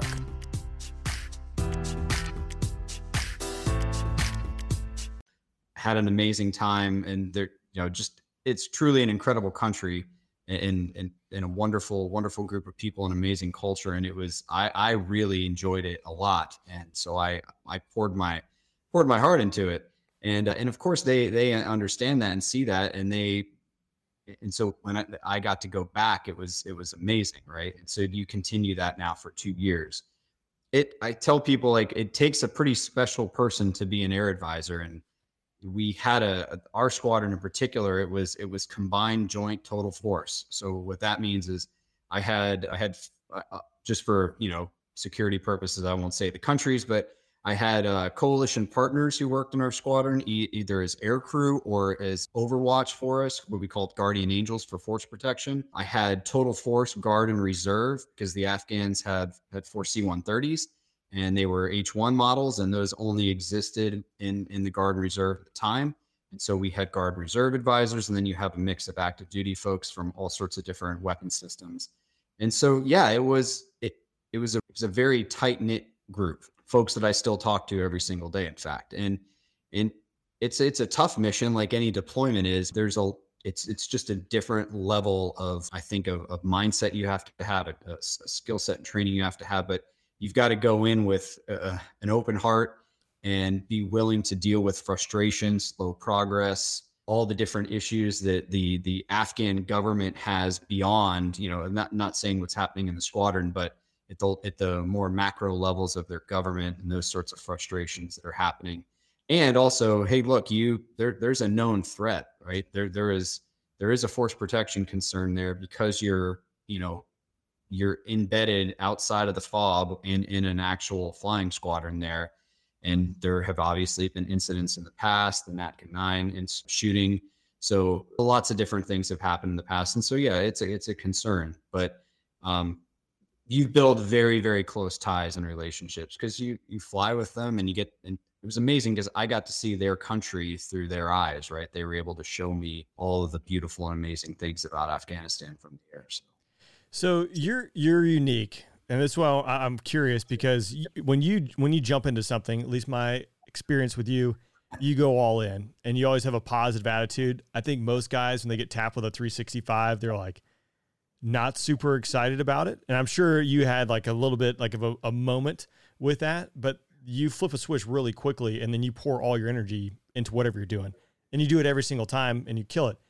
Had an amazing time, and they're it's truly an incredible country and a wonderful group of people and amazing culture. And it was I really enjoyed it a lot, and so I poured my heart into it, and of course they understand that and see that, and so when I got to go back, it was amazing, right? And so you continue that now for 2 years. I tell people, like, it takes a pretty special person to be an air advisor, and we had our squadron in particular, it was combined joint total force. So what that means is I had just for, security purposes, I won't say the countries, but I had coalition partners who worked in our squadron, either as air crew or as overwatch for us, what we called guardian angels for force protection. I had total force, guard, and reserve, because the Afghans had 4 C-130s. and they were H1 models, and those only existed in the Guard and Reserve at the time. And so we had Guard Reserve advisors, and then you have a mix of active duty folks from all sorts of different weapon systems. And so, yeah, it was a very tight knit group, folks that I still talk to every single day, in fact. And it's a tough mission, like any deployment is. It's just a different level of, I think, of mindset you have to have, a skill set and training you have to have. But you've got to go in with an open heart and be willing to deal with frustration, slow progress, all the different issues that the Afghan government has beyond, not saying what's happening in the squadron, but at the more macro levels of their government and those sorts of frustrations that are happening. And also, hey, look, there's a known threat, right? There is a force protection concern there because you're embedded outside of the FOB in an actual flying squadron there. And there have obviously been incidents in the past, the NATCA-9 shooting. So lots of different things have happened in the past. And so, yeah, it's a concern. But you build very, very close ties and relationships because you fly with them and and it was amazing because I got to see their country through their eyes, right? They were able to show me all of the beautiful and amazing things about Afghanistan from the air. So you're unique. And that's why I'm curious, because when you jump into something, at least my experience with you go all in and you always have a positive attitude. I think most guys, when they get tapped with a 365, they're like not super excited about it. And I'm sure you had like a little bit like of a moment with that, but you flip a switch really quickly and then you pour all your energy into whatever you're doing and you do it every single time and you kill it.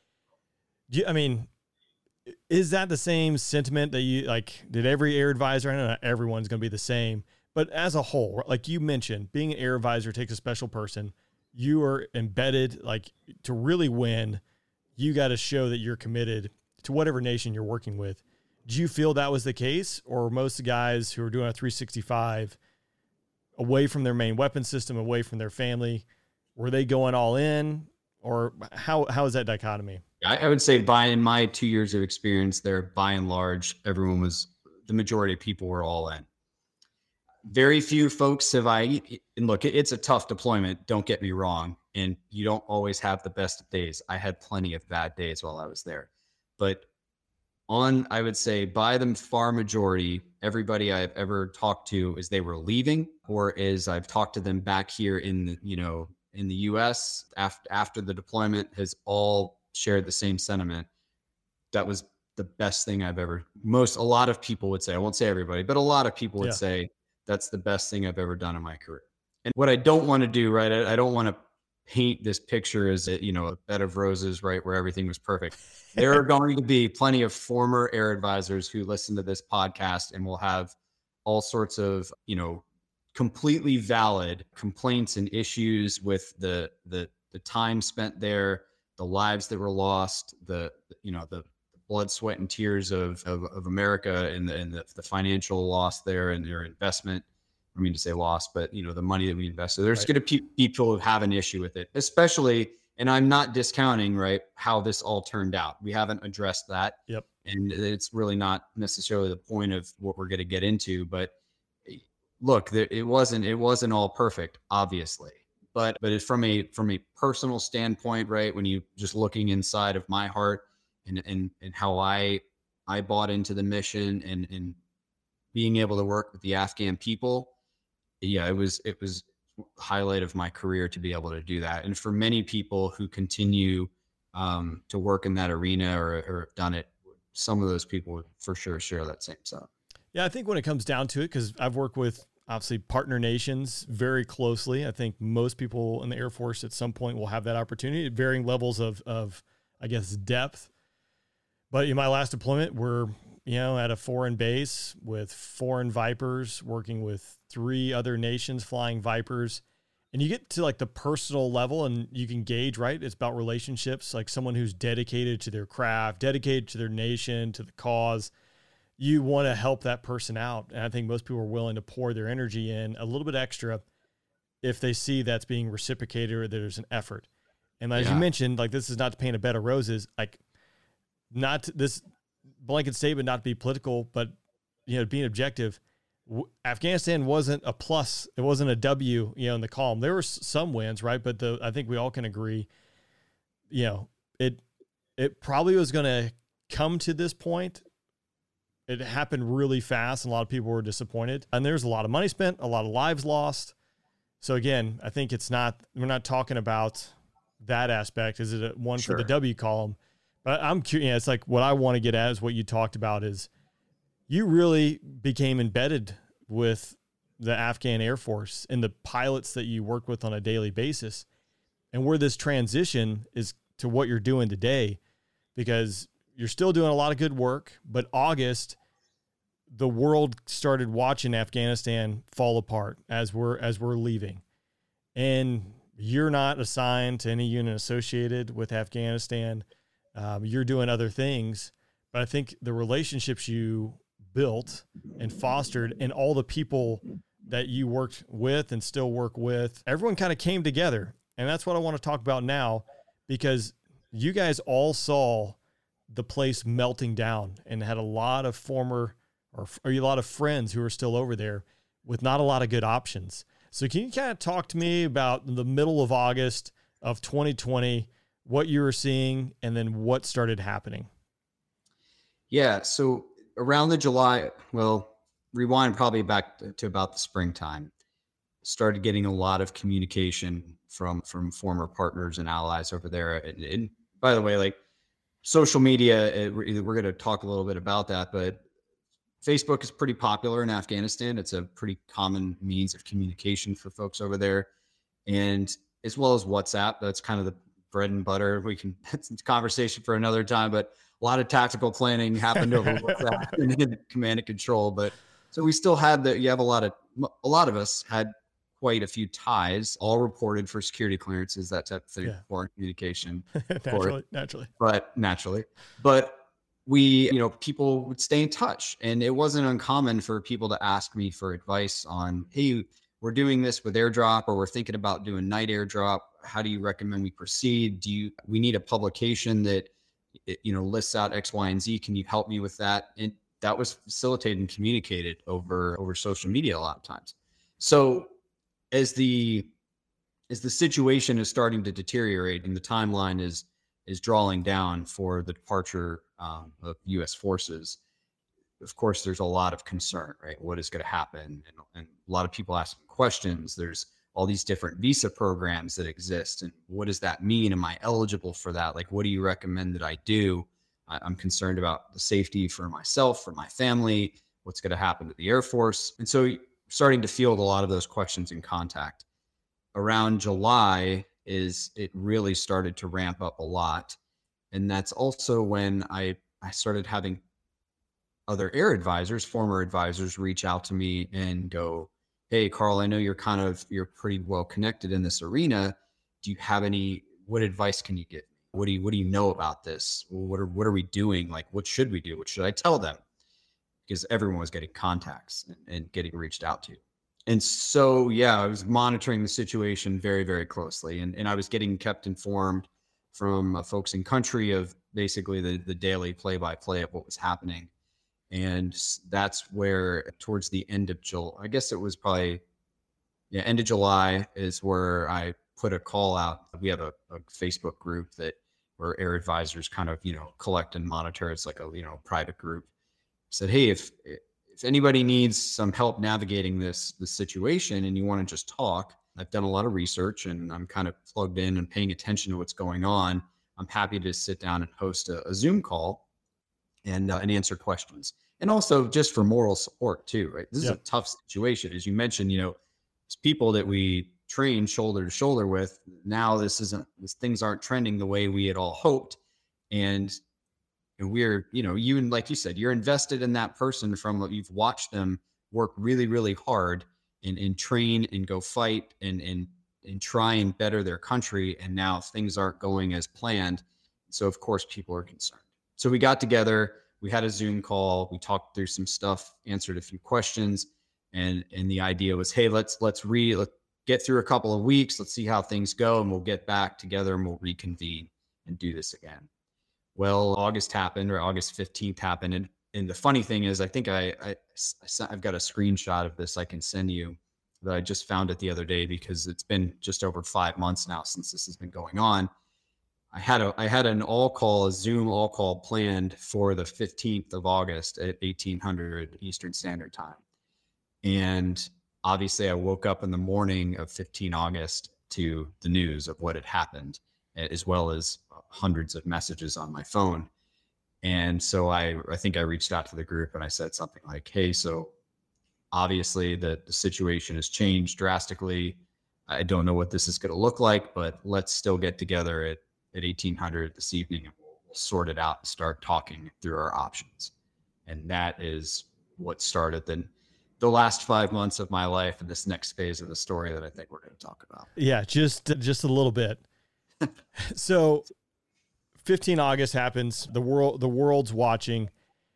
Is that the same sentiment that you like? Did every air advisor? I know not everyone's going to be the same, but as a whole, like you mentioned, being an air advisor takes a special person. You are embedded, like to really win, you got to show that you're committed to whatever nation you're working with. Do you feel that was the case, or most guys who are doing a 365 away from their main weapon system, away from their family, were they going all in, or how is that dichotomy? I would say in my 2 years of experience there, by and large, the majority of people were all in. Very few folks and look, it's a tough deployment, don't get me wrong. And you don't always have the best of days. I had plenty of bad days while I was there. But I would say by the far majority, everybody I've ever talked to as they were leaving, or as I've talked to them back here in the US after the deployment, has all shared the same sentiment. That was the best thing I've ever, a lot of people would say, I won't say everybody, but a lot of people would say that's the best thing I've ever done in my career. And what I don't want to do, right? I don't want to paint this picture as a bed of roses, right? Where everything was perfect. There are going to be plenty of former air advisors who listen to this podcast and will have all sorts of, completely valid complaints and issues with the time spent there, the lives that were lost, the blood, sweat, and tears of America, and the financial loss there and their investment. I mean to say loss, but the money that we invested. There's going to be people who have an issue with it, especially, and I'm not discounting, right, how this all turned out. We haven't addressed that. Yep. And it's really not necessarily the point of what we're going to get into, but look, it wasn't all perfect, obviously. But it's from a personal standpoint, right? When you just looking inside of my heart and how I bought into the mission and being able to work with the Afghan people, yeah, it was highlight of my career to be able to do that. And for many people who continue to work in that arena or have done it, some of those people would for sure share that same stuff. Yeah, I think when it comes down to it, because I've worked with obviously partner nations very closely. I think most people in the Air Force at some point will have that opportunity at varying levels of I guess, depth. But in my last deployment, we're, at a foreign base with foreign Vipers, working with 3 other nations flying Vipers. And you get to like the personal level and you can gauge, right? It's about relationships, like someone who's dedicated to their craft, dedicated to their nation, to the cause. You want to help that person out. And I think most people are willing to pour their energy in a little bit extra if they see that's being reciprocated or there's an effort. And as you mentioned, like, this is not to paint a bed of roses, like not this blanket statement, not to be political, but, being objective. Afghanistan wasn't a plus. It wasn't a W, in the column. There were some wins, right? But I think we all can agree, it probably was going to come to this point. It happened really fast, and a lot of people were disappointed. And there's a lot of money spent, a lot of lives lost. So again, I think we're not talking about that aspect. Is it one for the W column? But I'm curious. It's like what I want to get at is what you talked about is you really became embedded with the Afghan Air Force and the pilots that you work with on a daily basis, and where this transition is to what you're doing today, because you're still doing a lot of good work, but August, the world started watching Afghanistan fall apart as we're leaving. And you're not assigned to any unit associated with Afghanistan. You're doing other things, but I think the relationships you built and fostered and all the people that you worked with and still work with, everyone kind of came together. And that's what I want to talk about now, because you guys all saw the place melting down and had a lot of a lot of friends who are still over there with not a lot of good options. So can you kind of talk to me about the middle of August of 2020, what you were seeing, and then what started happening? Yeah. So around the July, rewind probably back to about the springtime, started getting a lot of communication from former partners and allies over there. And by the way, like social media, we're going to talk a little bit about that, but Facebook is pretty popular in Afghanistan. It's a pretty common means of communication for folks over there. And as well as WhatsApp, that's kind of the bread and butter. That's a conversation for another time, but a lot of tactical planning happened over WhatsApp and command and control. But so we still had a lot of us had quite a few ties, all reported for security clearances, that type of thing, foreign communication. naturally. But we, people would stay in touch, and it wasn't uncommon for people to ask me for advice on, hey, we're doing this with airdrop, or we're thinking about doing night airdrop. How do you recommend we proceed? We need a publication that, lists out X, Y, and Z. Can you help me with that? And that was facilitated and communicated over social media a lot of times. So as the situation is starting to deteriorate and the timeline is drawing down for the departure of U.S. forces, of course, there's a lot of concern, right? What is going to happen? And a lot of people asking questions. There's all these different visa programs that exist. And what does that mean? Am I eligible for that? Like, what do you recommend that I do? I'm concerned about the safety for myself, for my family, what's going to happen to the Air Force. And so starting to field a lot of those questions in contact. Around July it really started to ramp up a lot. And that's also when I started having other air advisors, former advisors, reach out to me and go, hey, Carl, I know you're pretty well connected in this arena. Do you have what advice can you give me? What do you know about this? What are we doing? Like, what should we do? What should I tell them? Because everyone was getting contacts and getting reached out to. And so, I was monitoring the situation very, very closely. And I was getting kept informed from folks in country of basically the daily play-by-play of what was happening. And that's where towards the end of July, I guess it was probably, end of July is where I put a call out. We have a Facebook group where air advisors kind of, collect and monitor. It's like a, private group. Said, hey, if anybody needs some help navigating this situation and you want to just talk, I've done a lot of research and I'm kind of plugged in and paying attention to what's going on. I'm happy to sit down and host a Zoom call and answer questions. And also just for moral support too, right? This is a tough situation. As you mentioned, it's people that we train shoulder to shoulder with. Now things aren't trending the way we had all hoped. And we're, you, and like you said, you're invested in that person you've watched them work really, really hard and train and go fight and try and better their country. And now things aren't going as planned. So of course people are concerned. So we got together, we had a Zoom call, we talked through some stuff, answered a few questions. And the idea was, hey, let's get through a couple of weeks. Let's see how things go. And we'll get back together and we'll reconvene and do this again. Well, August happened, or August 15th happened. And the funny thing is, I think I've got a screenshot of this I can send you that I just found it the other day, because it's been just over 5 months now since this has been going on. I had a Zoom all call planned for the 15th of August at 1800 Eastern Standard Time. And obviously I woke up in the morning of 15 August to the news of what had happened, as well as hundreds of messages on my phone. And so I think I reached out to the group and I said something like, hey, so obviously the situation has changed drastically. I don't know what this is going to look like, but let's still get together at 1800 this evening and we'll sort it out and start talking through our options. And that is what started the last 5 months of my life and this next phase of the story that I think we're going to talk about. Yeah, just a little bit. So 15 August happens. The world's watching.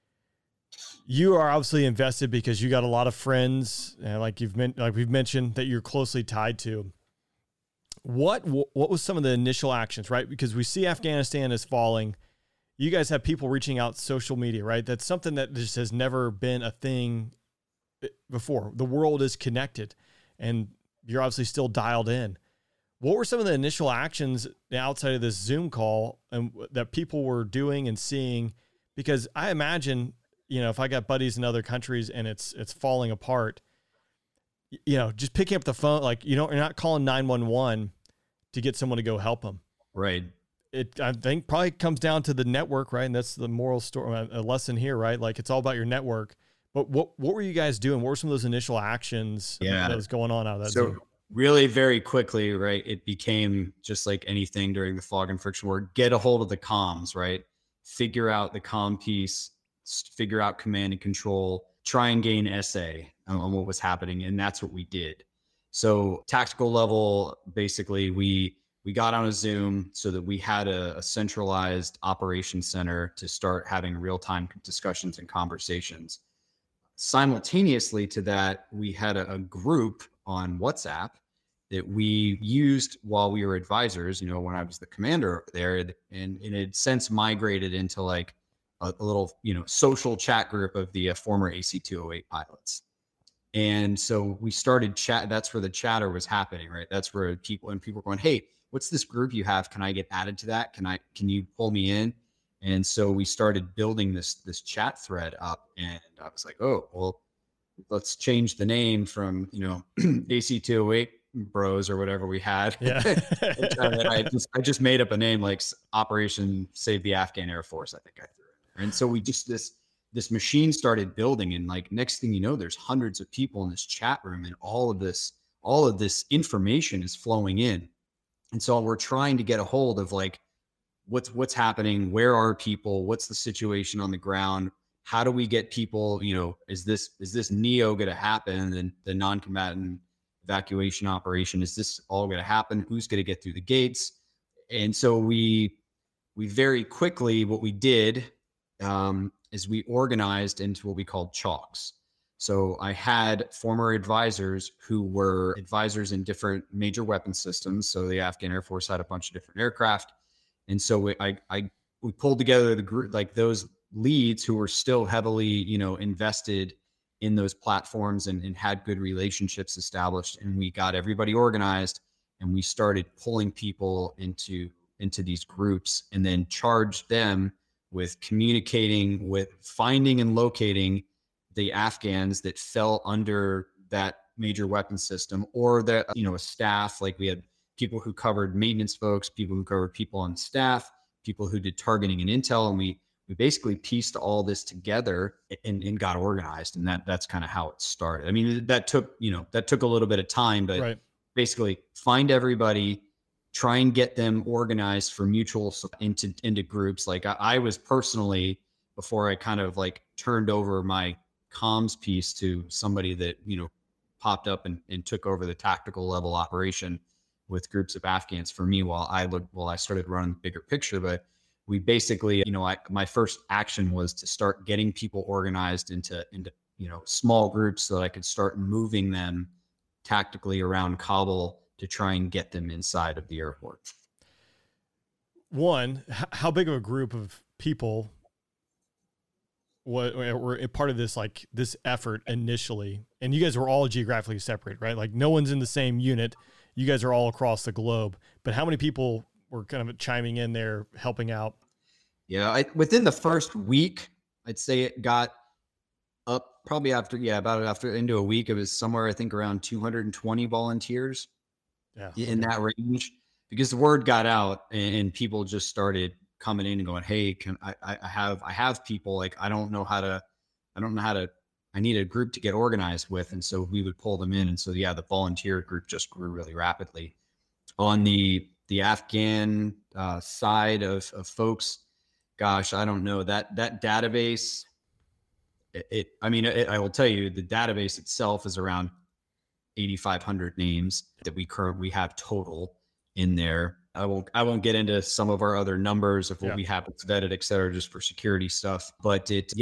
You are obviously invested because you got a lot of friends, and like we've mentioned, that you're closely tied to. What was some of the initial actions, right? Because we see Afghanistan is falling. You guys have people reaching out social media, right? That's something that just has never been a thing before. The world is connected, and you're obviously still dialed in. What were some of the initial actions outside of this Zoom call and that people were doing and seeing? Because I imagine, if I got buddies in other countries and it's falling apart, just picking up the phone, like, you're not calling 911 to get someone to go help them. Right. I think probably comes down to the network, right? And that's the moral story, a lesson here, right? Like, it's all about your network. But what were you guys doing? What were some of those initial actions that was going on out of that Zoom? Really very quickly, right, it became just like anything during the fog and friction war, get a hold of the comms, right? Figure out the comm piece, figure out command and control, try and gain SA on what was happening. And that's what we did. So tactical level, basically, we got on a Zoom so that we had a centralized operations center to start having real-time discussions and conversations. Simultaneously to that, we had a group on WhatsApp that we used while we were advisors, when I was the commander over there, and it had since migrated into like a little, social chat group of the former AC-208 pilots. And so we started chat. That's where the chatter was happening, right? That's where people were going, hey, what's this group you have? Can I get added to that? Can you pull me in? And so we started building this chat thread up, and I was like, oh, well, let's change the name from, AC-208 bros or whatever we had. Yeah. I just made up a name like Operation Save the Afghan Air Force, I think I threw it. And so we just, this machine started building, and like next thing you know, there's hundreds of people in this chat room, and all of this information is flowing in. And so we're trying to get a hold of like, what's happening? Where are people? What's the situation on the ground? How do we get people, is this NEO going to happen? And the non-combatant evacuation operation, is this all going to happen? Who's going to get through the gates? And so we very quickly, what we did is we organized into what we called chalks. So I had former advisors who were advisors in different major weapon systems. So the Afghan Air Force had a bunch of different aircraft. And so we pulled together the group, like those leads who were still heavily, invested in those platforms and had good relationships established. And we got everybody organized, and we started pulling people into these groups, and then charged them with communicating with finding and locating the Afghans that fell under that major weapon system, or that, a staff. Like we had people who covered maintenance folks, people who covered people on staff, people who did targeting and intel. And we basically pieced all this together and got organized. And that's kind of how it started. I mean, that took a little bit of time, but right. Basically find everybody, try and get them organized for mutual into groups. Like I was personally, before I kind of like turned over my comms piece to somebody that, popped up and took over the tactical level operation with groups of Afghans for me while I started running the bigger picture. But we basically, my first action was to start getting people organized into small groups so that I could start moving them tactically around Kabul to try and get them inside of the airport. One, how big of a group of people were part of this, like this effort initially, and you guys were all geographically separated, right? Like no one's in the same unit. You guys are all across the globe, but how many people were kind of chiming in there, helping out? Yeah. Within the first week, I'd say it got up probably after into a week. It was somewhere, I think around 220 volunteers in that range, because the word got out and people just started coming in and going, hey, I have people, like, I need a group to get organized with. And so we would pull them in. And so, yeah, the volunteer group just grew really rapidly. On the Afghan side of folks, gosh, I don't know, that database, I will tell you, the database itself is around 8,500 names that we have total in there. I won't get into some of our other numbers of what we have vetted, et cetera, just for security stuff. But it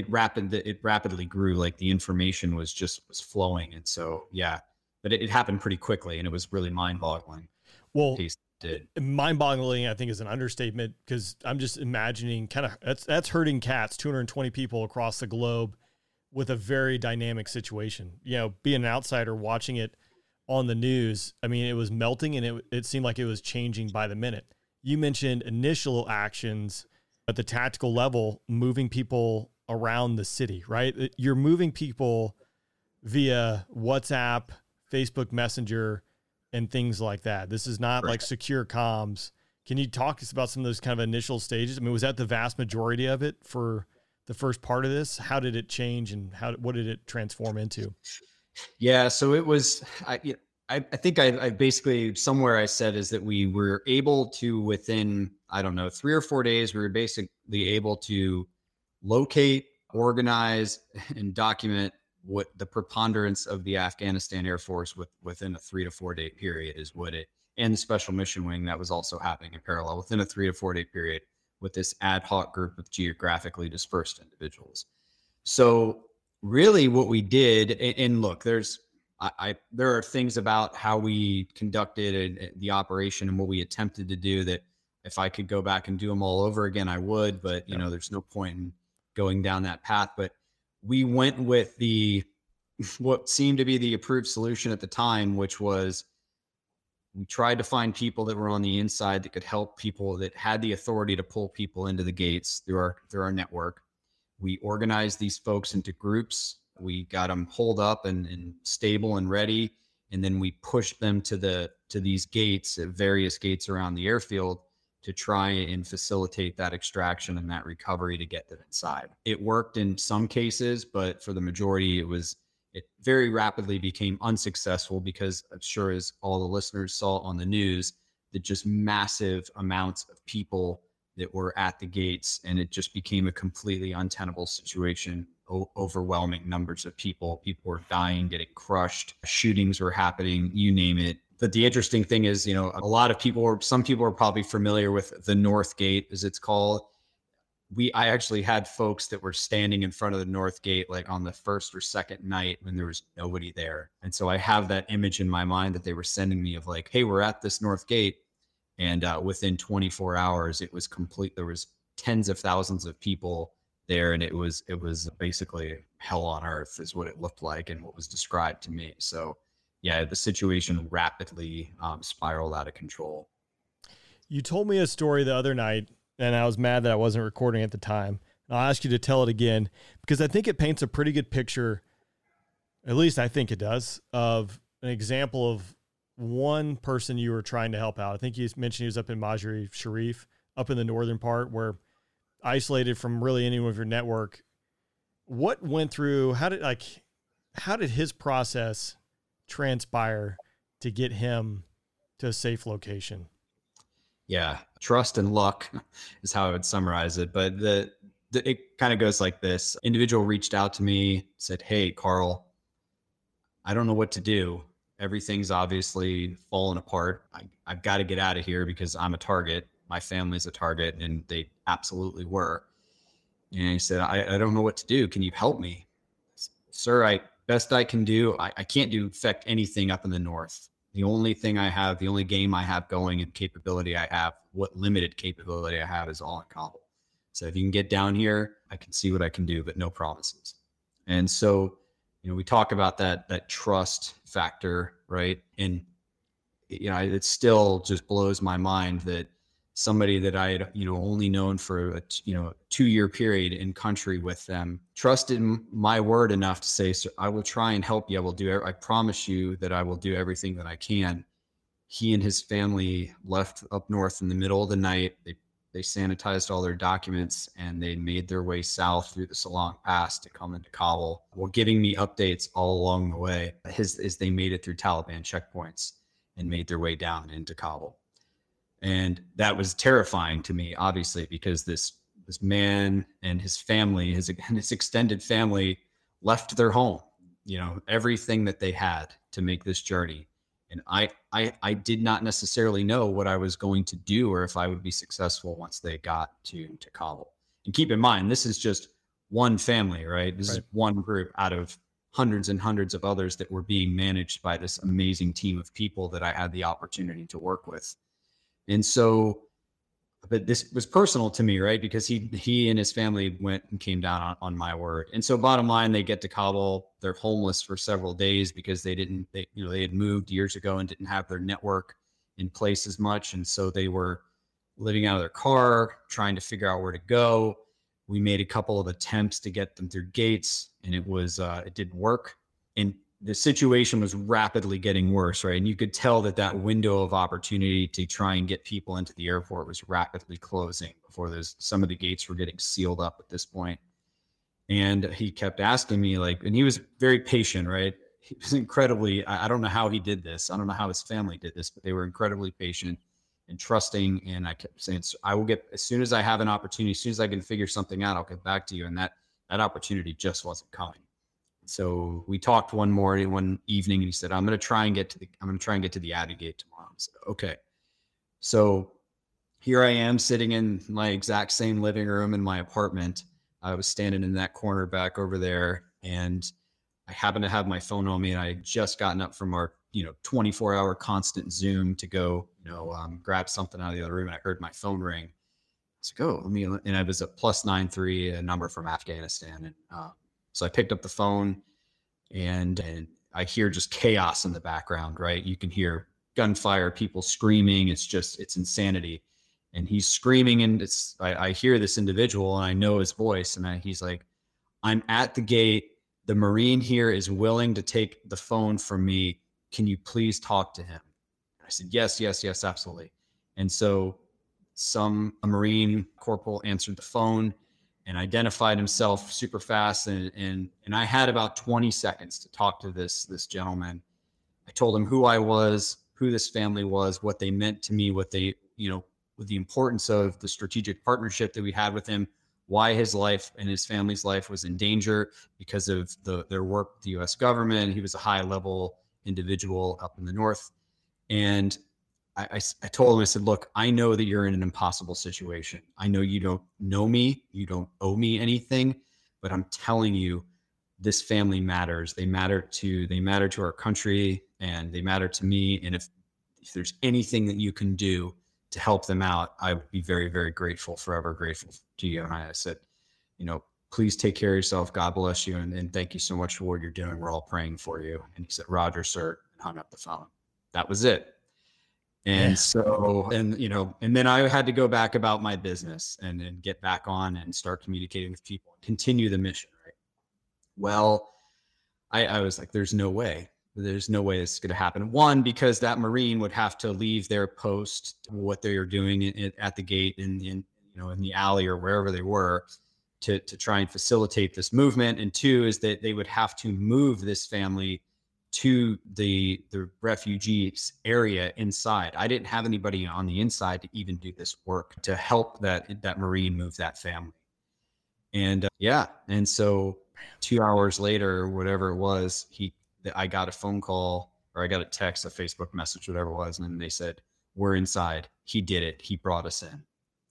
rapidly grew. Like the information was flowing. And so, but it happened pretty quickly, and it was really mind-boggling. Well, mind-boggling, I think, is an understatement, because I'm just imagining that's herding cats, 220 people across the globe with a very dynamic situation. You know, being an outsider watching it on the news, I mean, it was melting, and it seemed like it was changing by the minute. You mentioned initial actions at the tactical level, moving people around the city, right? You're moving people via WhatsApp, Facebook Messenger, and things like that. This is not like secure comms. Can you talk to us about some of those kind of initial stages? I mean, was that the vast majority of it for the first part of this? How did it change, and what did it transform into? Yeah, so it was, I think I basically, somewhere I said is that we were able to, within, 3 or 4 days, we were basically able to locate, organize, and document what the preponderance of the Afghanistan Air Force within a 3 to 4 day period is and the Special Mission Wing that was also happening in parallel within a 3 to 4 day period with this ad hoc group of geographically dispersed individuals. So really what we did, and look, there are things about how we conducted the operation and what we attempted to do that if I could go back and do them all over again, I would, but there's no point in going down that path. But we went with what seemed to be the approved solution at the time, which was we tried to find people that were on the inside that could help people, that had the authority to pull people into the gates through our network. We organized these folks into groups. We got them holed up and stable and ready. And then we pushed them to these gates, at various gates around the airfield, to try and facilitate that extraction and that recovery to get them inside. It worked in some cases, but for the majority, it very rapidly became unsuccessful, because I'm sure, as all the listeners saw on the news, that just massive amounts of people that were at the gates, and it just became a completely untenable situation. Overwhelming numbers of people were dying, getting crushed, shootings were happening, you name it. But the interesting thing is, some people are probably familiar with the North Gate, as it's called. I actually had folks that were standing in front of the North Gate, like on the first or second night when there was nobody there. And so I have that image in my mind that they were sending me of like, hey, we're at this North Gate. And within 24 hours, it was complete. There was tens of thousands of people there. And it was basically hell on earth is what it looked like and what was described to me. So yeah, the situation rapidly spiraled out of control. You told me a story the other night, and I was mad that I wasn't recording at the time. And I'll ask you to tell it again, because I think it paints a pretty good picture, at least I think it does, of an example of one person you were trying to help out. I think you mentioned he was up in Mazar-e Sharif, up in the northern part, where isolated from really anyone of your network. What went through, how did his process transpire to get him to a safe location? Yeah, trust and luck is how I would summarize it. But it kind of goes like this. Individual reached out to me, said, hey, Carl, I don't know what to do. Everything's obviously fallen apart. I've got to get out of here because I'm a target. My family's a target, and they absolutely were. And he said, I don't know what to do. Can you help me? Sir, best I can do, I can't affect anything up in the north. The only thing I have, the only game I have going and capability I have, what limited capability I have, is all in Kabul. So if you can get down here, I can see what I can do, but no promises. And so, we talk about that trust factor, right? And, it still just blows my mind that somebody that I had, only known for a 2-year period in country with them trusted my word enough to say, "So I will try and help you. I promise you that I will do everything that I can." He and his family left up north in the middle of the night. They sanitized all their documents and they made their way south through the Salang Pass to come into Kabul, while giving me updates all along the way as they made it through Taliban checkpoints and made their way down into Kabul. And that was terrifying to me, obviously, because this man and his family, his extended family, left their home, everything that they had to make this journey. And I did not necessarily know what I was going to do or if I would be successful once they got to Kabul. And keep in mind, this is just one family, right? This is one group out of hundreds and hundreds of others that were being managed by this amazing team of people that I had the opportunity to work with. And so, but this was personal to me, right? Because he and his family went and came down on my word. And so bottom line, they get to Kabul, they're homeless for several days because they had moved years ago and didn't have their network in place as much. And so they were living out of their car, trying to figure out where to go. We made a couple of attempts to get them through gates, and it didn't work. And the situation was rapidly getting worse, right? And you could tell that window of opportunity to try and get people into the airport was rapidly closing before some of the gates were getting sealed up at this point. And he kept asking me, and he was very patient, right? He was incredibly, I don't know how he did this. I don't know how his family did this, but they were incredibly patient and trusting. And I kept saying, I will get, as soon as I have an opportunity, as soon as I can figure something out, I'll get back to you. And that opportunity just wasn't coming. So we talked one evening, and he said, I'm going to try and get to the Abbey Gate tomorrow. I said, okay. So here I am sitting in my exact same living room in my apartment. I was standing in that corner back over there, and I happened to have my phone on me, and I had just gotten up from our, 24-hour constant Zoom to go, grab something out of the other room. And I heard my phone ring. I was like, and I was a +93, a number from Afghanistan. And, so I picked up the phone, and I hear just chaos in the background, right? You can hear gunfire, people screaming. It's insanity. And he's screaming, and I hear this individual, and I know his voice. And he's like, "I'm at the gate. The Marine here is willing to take the phone from me. Can you please talk to him?" And I said, yes, absolutely. And so a Marine corporal answered the phone and identified himself super fast. And I had about 20 seconds to talk to this gentleman. I told him who I was, who this family was, what they meant to me, what they, with the importance of the strategic partnership that we had with him, why his life and his family's life was in danger because of their work with the U.S. government. He was a high-level individual up in the north. And I told him, I said, look, I know that you're in an impossible situation. I know you don't know me. You don't owe me anything, but I'm telling you, this family matters. They matter to our country, and they matter to me. And if there's anything that you can do to help them out, I would be very, very grateful, forever grateful to you. And I said, please take care of yourself. God bless you. And thank you so much for what you're doing. We're all praying for you. And he said, Roger, sir, and hung up the phone. That was it. And so, and then I had to go back about my business and get back on and start communicating with people, continue the mission. Right. Well, I was like, there's no way this is going to happen. One, because that Marine would have to leave their post, what they were doing at the gate in the alley or wherever they were, to try and facilitate this movement. And two, is that they would have to move this family to the refugees area inside. I didn't have anybody on the inside to even do this work to help that Marine move that family. And and so 2 hours later, whatever it was, I got a phone call, or I got a text, a Facebook message, whatever it was, and they said, "We're inside. He did it. He brought us in."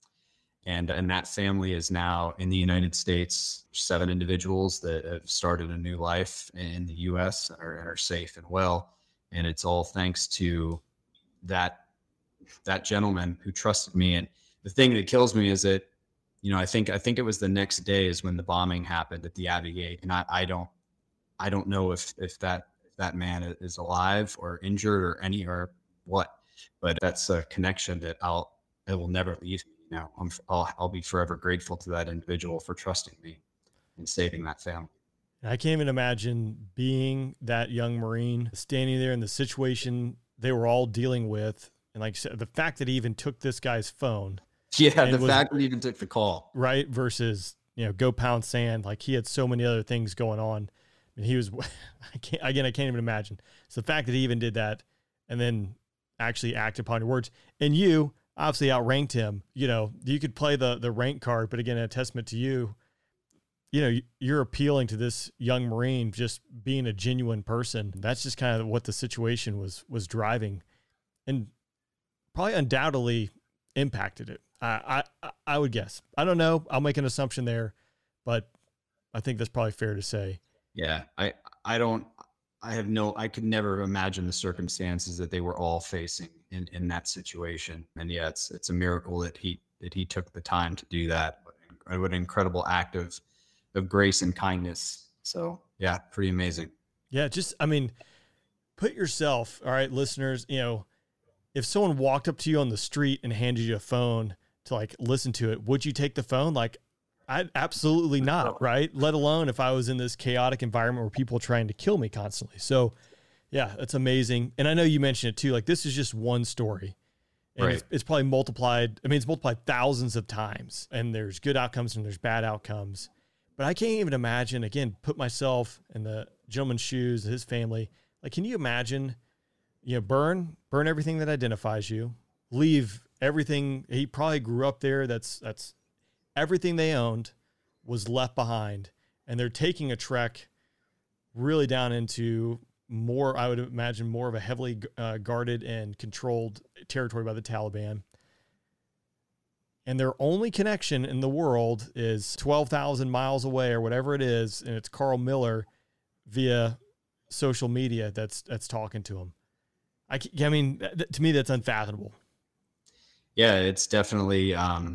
And that family is now in the United States. 7 individuals that have started a new life in the U.S. and are safe and well. And it's all thanks to that gentleman who trusted me. And the thing that kills me is that I think it was the next day is when the bombing happened at the Abbey Gate, and I don't know if that man is alive or injured or what, but that's a connection that it will never leave me. I'll be forever grateful to that individual for trusting me and saving that family. I can't even imagine being that young Marine standing there in the situation they were all dealing with. And like I said, the fact that he even took this guy's phone. Yeah, the fact that he even took the call. Right, versus, go pound sand. Like, he had so many other things going on. And he was, I can't even imagine. So the fact that he even did that and then actually acted upon your words. And you obviously outranked him. You could play the rank card, but again, a testament to you. You're appealing to this young Marine just being a genuine person. That's just kind of what the situation was driving, and probably undoubtedly impacted it. I would guess. I don't know. I'll make an assumption there, but I think that's probably fair to say. Yeah, I could never imagine the circumstances that they were all facing in that situation. And yeah, it's a miracle that he took the time to do that. What an incredible act of grace and kindness. So yeah, pretty amazing. Yeah. Put yourself, all right, listeners, if someone walked up to you on the street and handed you a phone to like listen to it, would you take the phone? Like, I'd absolutely not. Right. Let alone if I was in this chaotic environment where people are trying to kill me constantly. So yeah, that's amazing. And I know you mentioned it too. Like, this is just one story. And right. It's probably multiplied. It's multiplied thousands of times, and there's good outcomes and there's bad outcomes. But I can't even imagine, again, put myself in the gentleman's shoes, his family. Like, can you imagine, burn everything that identifies you, leave everything. He probably grew up there. That's everything they owned was left behind. And they're taking a trek really down into more, I would imagine, more of a heavily guarded and controlled territory by the Taliban. And their only connection in the world is 12,000 miles away or whatever it is. And it's Carl Miller via social media that's talking to him. To me, that's unfathomable. Yeah, it's definitely a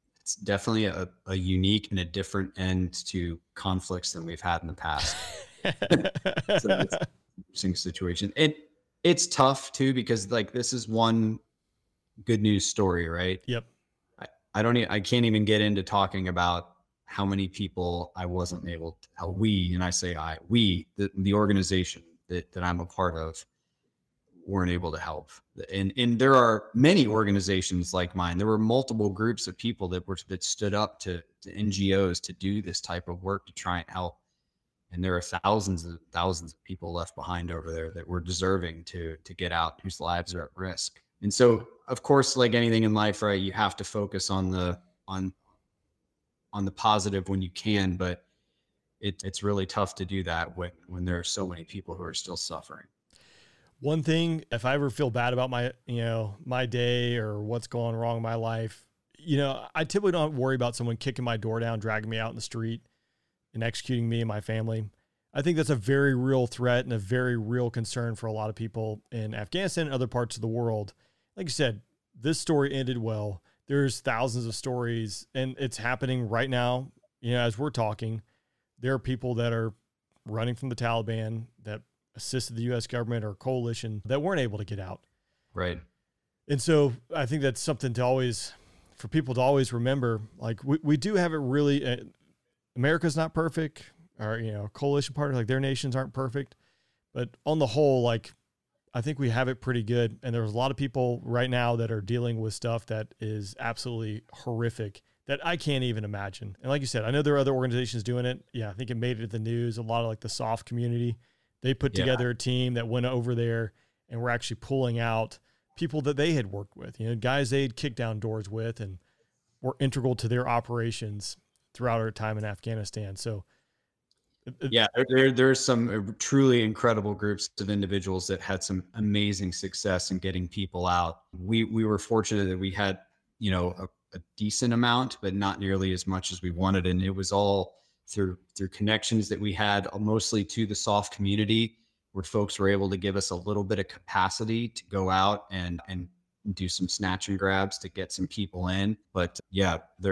unique and a different end to conflicts than we've had in the past. So it's an interesting situation. It's tough too, because like, this is one good news story, right? Yep. I can't even get into talking about how many people I wasn't able to help. The organization that I'm a part of, weren't able to help. And there are many organizations like mine. There were multiple groups of people that stood up to NGOs to do this type of work to try and help. And there are thousands of people left behind over there that were deserving to get out, whose lives are at risk. And so, of course, like anything in life, right, you have to focus on the positive when you can, but it's really tough to do that when there are so many people who are still suffering. One thing, if I ever feel bad about my day or what's going wrong in my life, I typically don't worry about someone kicking my door down, dragging me out in the street and executing me and my family. I think that's a very real threat and a very real concern for a lot of people in Afghanistan and other parts of the world. Like you said, this story ended well. There's thousands of stories, and it's happening right now. As we're talking, there are people that are running from the Taliban that assisted the U.S. government or coalition that weren't able to get out. Right. And so I think that's something for people to always remember. Like, we do have it really, America's not perfect. Our, coalition partners, like, their nations aren't perfect, but on the whole, like, I think we have it pretty good. And there's a lot of people right now that are dealing with stuff that is absolutely horrific that I can't even imagine. And like you said, I know there are other organizations doing it. Yeah. I think it made it to the news. A lot of like the SOF community, they put together a team that went over there and were actually pulling out people that they had worked with, guys they'd kicked down doors with and were integral to their operations throughout our time in Afghanistan. So yeah, there's some truly incredible groups of individuals that had some amazing success in getting people out. We were fortunate that we had, a decent amount, but not nearly as much as we wanted. And it was all through connections that we had, mostly to the SOF community, where folks were able to give us a little bit of capacity to go out and do some snatch and grabs to get some people in. But yeah,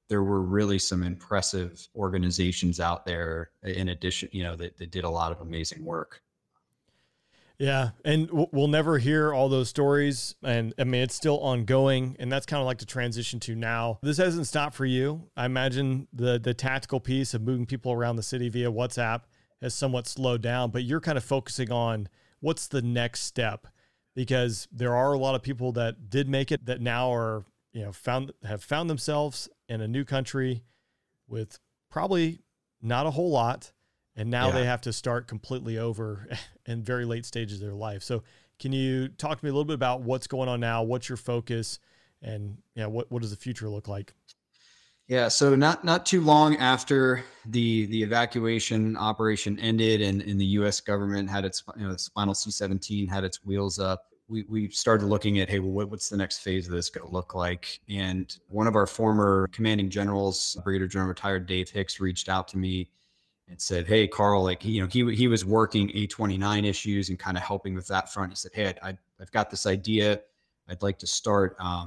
there were really some impressive organizations out there in addition, that did a lot of amazing work. Yeah. And we'll never hear all those stories. And I mean, it's still ongoing. And that's kind of like the transition to now. This hasn't stopped for you. I imagine the tactical piece of moving people around the city via WhatsApp has somewhat slowed down, but you're kind of focusing on what's the next step, because there are a lot of people that did make it that now are, have found themselves in a new country with probably not a whole lot. And now they have to start completely over in very late stages of their life. So can you talk to me a little bit about what's going on now? What's your focus, and what does the future look like? Yeah. So not too long after the evacuation operation ended and the U.S. government had its, the Spinal C-17 had its wheels up, we started looking at, hey, well, what's the next phase of this going to look like? And one of our former commanding generals, Brigadier General retired Dave Hicks, reached out to me and said, hey, Carl, like, he was working A-29 issues and kind of helping with that front. He said, hey, I've got this idea. I'd like to start a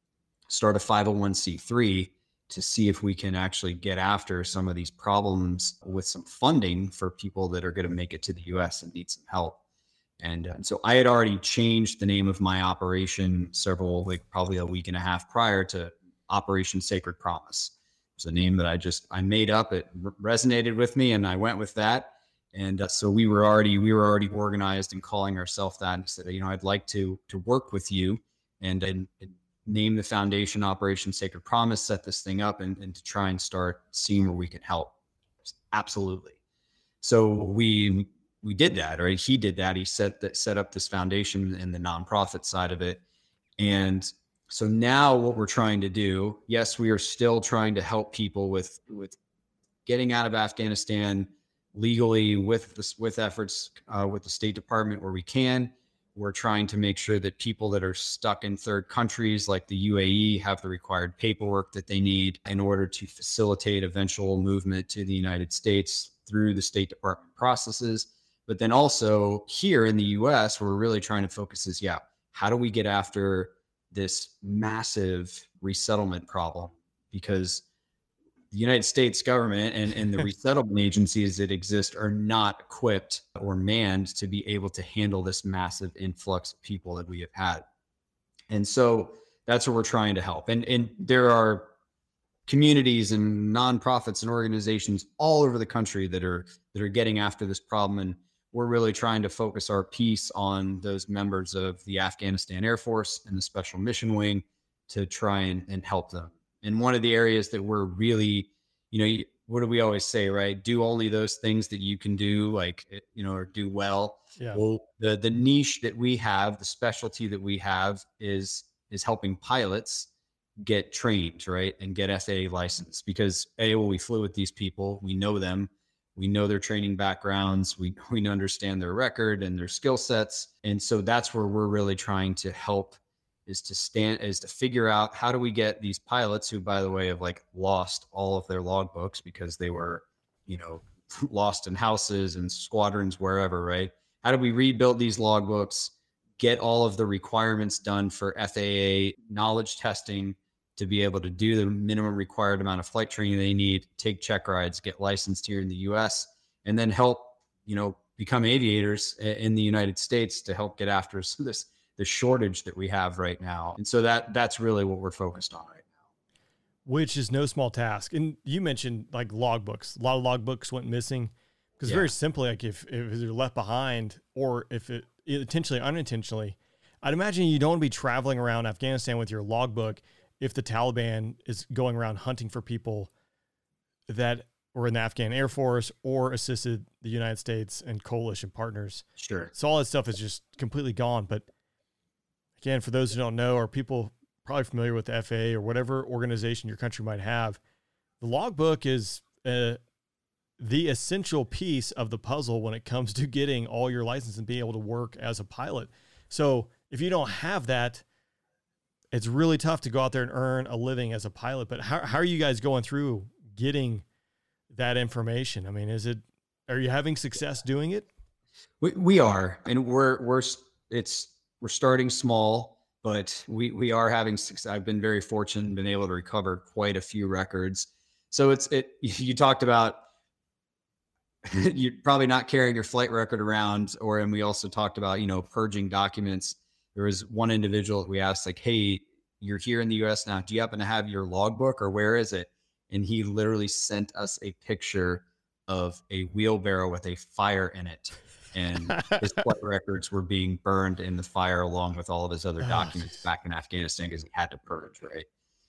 501c3 to see if we can actually get after some of these problems with some funding for people that are going to make it to the U.S. and need some help. And so I had already changed the name of my operation probably a week and a half prior to Operation Sacred Promise. It was a name that I made up. It resonated with me, and I went with that. And so we were already organized and calling ourselves that. And said, I'd like to work with you and name the foundation Operation Sacred Promise, set this thing up, and to try and start seeing where we can help. Absolutely. So we did that, right? He did that. He set up this foundation and the nonprofit side of it. And so now what we're trying to do, yes, we are still trying to help people with getting out of Afghanistan legally with efforts with the State Department where we can. We're trying to make sure that people that are stuck in third countries like the UAE have the required paperwork that they need in order to facilitate eventual movement to the United States through the State Department processes. But then also here in the US, we're really trying to focus is, how do we get after this massive resettlement problem? Because the United States government and the resettlement agencies that exist are not equipped or manned to be able to handle this massive influx of people that we have had. And so that's where we're trying to help. And there are communities and nonprofits and organizations all over the country that are getting after this problem. And we're really trying to focus our piece on those members of the Afghanistan Air Force and the Special Mission Wing to try and help them. And one of the areas that we're really, what do we always say, right? Do only those things that you can do, or do well. Yeah. Well, the niche that we have, the specialty that we have is helping pilots get trained, right? And get FAA license, because we flew with these people. We know them. We know their training backgrounds. We understand their record and their skill sets. And so that's where we're really trying to help is to figure out how do we get these pilots who, by the way, have lost all of their logbooks because they were, lost in houses and squadrons, wherever, right? How do we rebuild these logbooks, get all of the requirements done for FAA knowledge testing to be able to do the minimum required amount of flight training they need, take check rides, get licensed here in the US, and then help, become aviators in the United States to help get after the shortage that we have right now. And so that's really what we're focused on right now. Which is no small task. And you mentioned logbooks. A lot of logbooks went missing because very simply, if they're left behind or if it intentionally, unintentionally, I'd imagine you don't want to be traveling around Afghanistan with your logbook if the Taliban is going around hunting for people that were in the Afghan Air Force or assisted the United States and coalition partners. Sure. So all that stuff is just completely gone. But again, for those who don't know, or people probably familiar with the FAA or whatever organization your country might have, the logbook is the essential piece of the puzzle when it comes to getting all your license and being able to work as a pilot. So if you don't have that, it's really tough to go out there and earn a living as a pilot. But how are you guys going through getting that information? I mean, are you having success doing it? We are, and we're starting small. but we are having success. I've been very fortunate and been able to recover quite a few records. So you talked about you're probably not carrying your flight record around, and we also talked about, purging documents. There was one individual that we asked, like, hey, you're here in the US now. Do you happen to have your logbook, or where is it? And he literally sent us a picture of a wheelbarrow with a fire in it. And his flight records were being burned in the fire along with all of his other documents back in Afghanistan because he had to purge, right?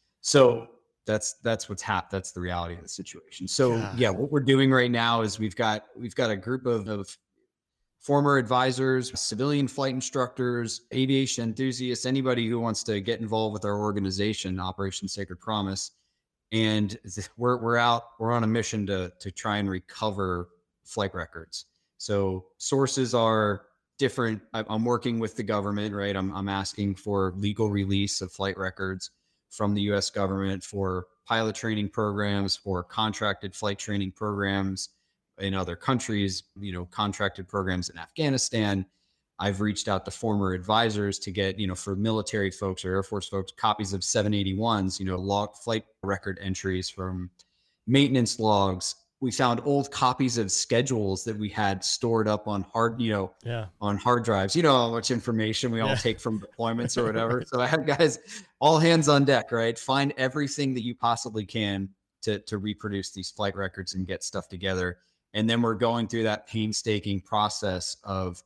So that's what's happened. That's the reality of the situation. So yeah, what we're doing right now is we've got a group of former advisors, civilian flight instructors, aviation enthusiasts, anybody who wants to get involved with our organization, Operation Sacred Promise. And we're on a mission to try and recover flight records. So sources are different. I'm working with the government, right? I'm asking for legal release of flight records from the U.S. government for pilot training programs, for contracted flight training programs in other countries, contracted programs in Afghanistan. I've reached out to former advisors to get, for military folks or Air Force folks, copies of 781s, log flight record entries from maintenance logs. We found old copies of schedules that we had stored up on hard drives. How much information we all take from deployments or whatever. So I have guys, all hands on deck, right? Find everything that you possibly can to reproduce these flight records and get stuff together. And then we're going through that painstaking process of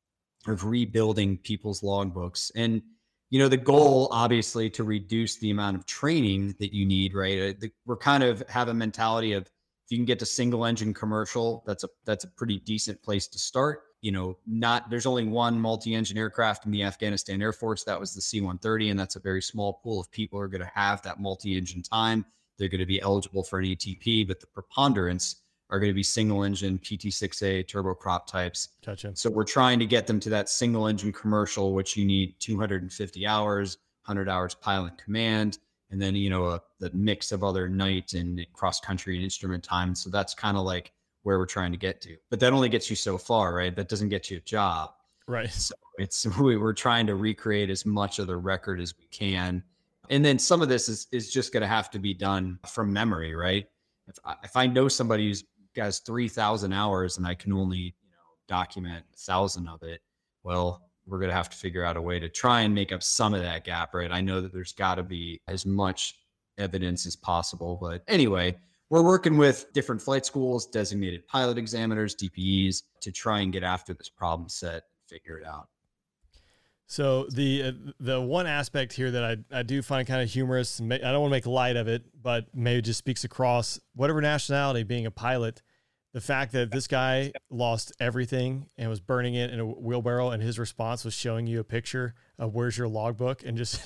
rebuilding people's logbooks. And, the goal, obviously, to reduce the amount of training that you need, right? We're kind of have a mentality of, if you can get to single engine commercial, that's a pretty decent place to start. There's only one multi-engine aircraft in the Afghanistan Air Force. That was the C-130. And that's a very small pool of people who are going to have that multi-engine time. They're going to be eligible for an ATP, but the preponderance are going to be single engine PT6A turboprop types. Gotcha. So we're trying to get them to that single engine commercial, which you need 250 hours, 100 hours pilot command, and then, the mix of other night and cross country and instrument time. So that's kind of like where we're trying to get to, but that only gets you so far, right? That doesn't get you a job. Right. So we're trying to recreate as much of the record as we can. And then some of this is just going to have to be done from memory, right? If I know somebody who's has 3,000 hours and I can only, document 1,000 of it, well, we're going to have to figure out a way to try and make up some of that gap, right? I know that there's got to be as much evidence as possible, but anyway, we're working with different flight schools, designated pilot examiners, DPEs, to try and get after this problem set, figure it out. So the one aspect here that I do find kind of humorous, and I don't want to make light of it, but maybe it just speaks across whatever nationality, being a pilot, the fact that this guy lost everything and was burning it in a wheelbarrow, and his response was showing you a picture of where's your logbook, and just,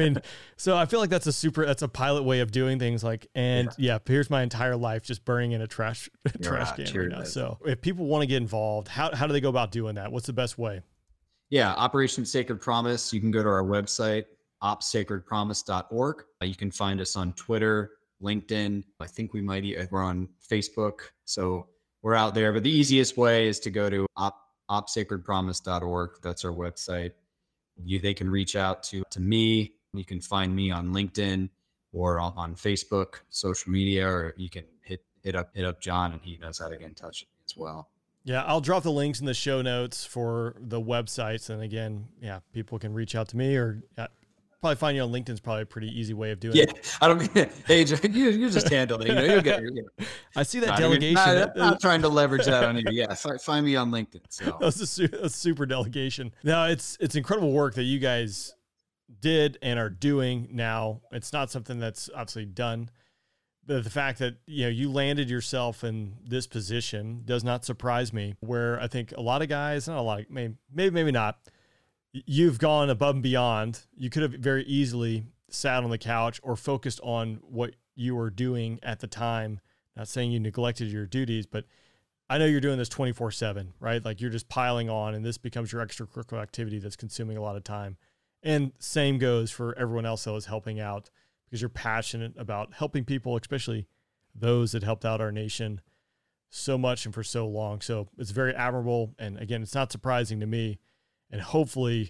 so I feel like that's a pilot way of doing things, like, and here's my entire life just burning in a trash can right now. So if people want to get involved, how do they go about doing that? What's the best way? Yeah, Operation Sacred Promise. You can go to our website, opsacredpromise.org. You can find us on Twitter, LinkedIn. I think we're on Facebook. So we're out there. But the easiest way is to go to opsacredpromise.org. That's our website. They can reach out to me. You can find me on LinkedIn or on Facebook, social media, or you can hit up John, and he knows how to get in touch with me as well. Yeah, I'll drop the links in the show notes for the websites. And again, people can reach out to me, or probably find you on LinkedIn is probably a pretty easy way of doing it. Yeah, I don't mean, hey, you just handle it. You'll get I see that delegation. I'm not trying to leverage that on you. Yeah, find me on LinkedIn. So that's a super delegation. Now, it's incredible work that you guys did and are doing now. It's not something that's obviously done. But the fact that, you landed yourself in this position does not surprise me, where I think a lot of guys, not a lot, maybe not, you've gone above and beyond. You could have very easily sat on the couch or focused on what you were doing at the time. Not saying you neglected your duties, but I know you're doing this 24/7, right? Like, you're just piling on, and this becomes your extracurricular activity that's consuming a lot of time. And same goes for everyone else that was helping out, because you're passionate about helping people, especially those that helped out our nation so much and for so long. So it's very admirable. And again, it's not surprising to me. And hopefully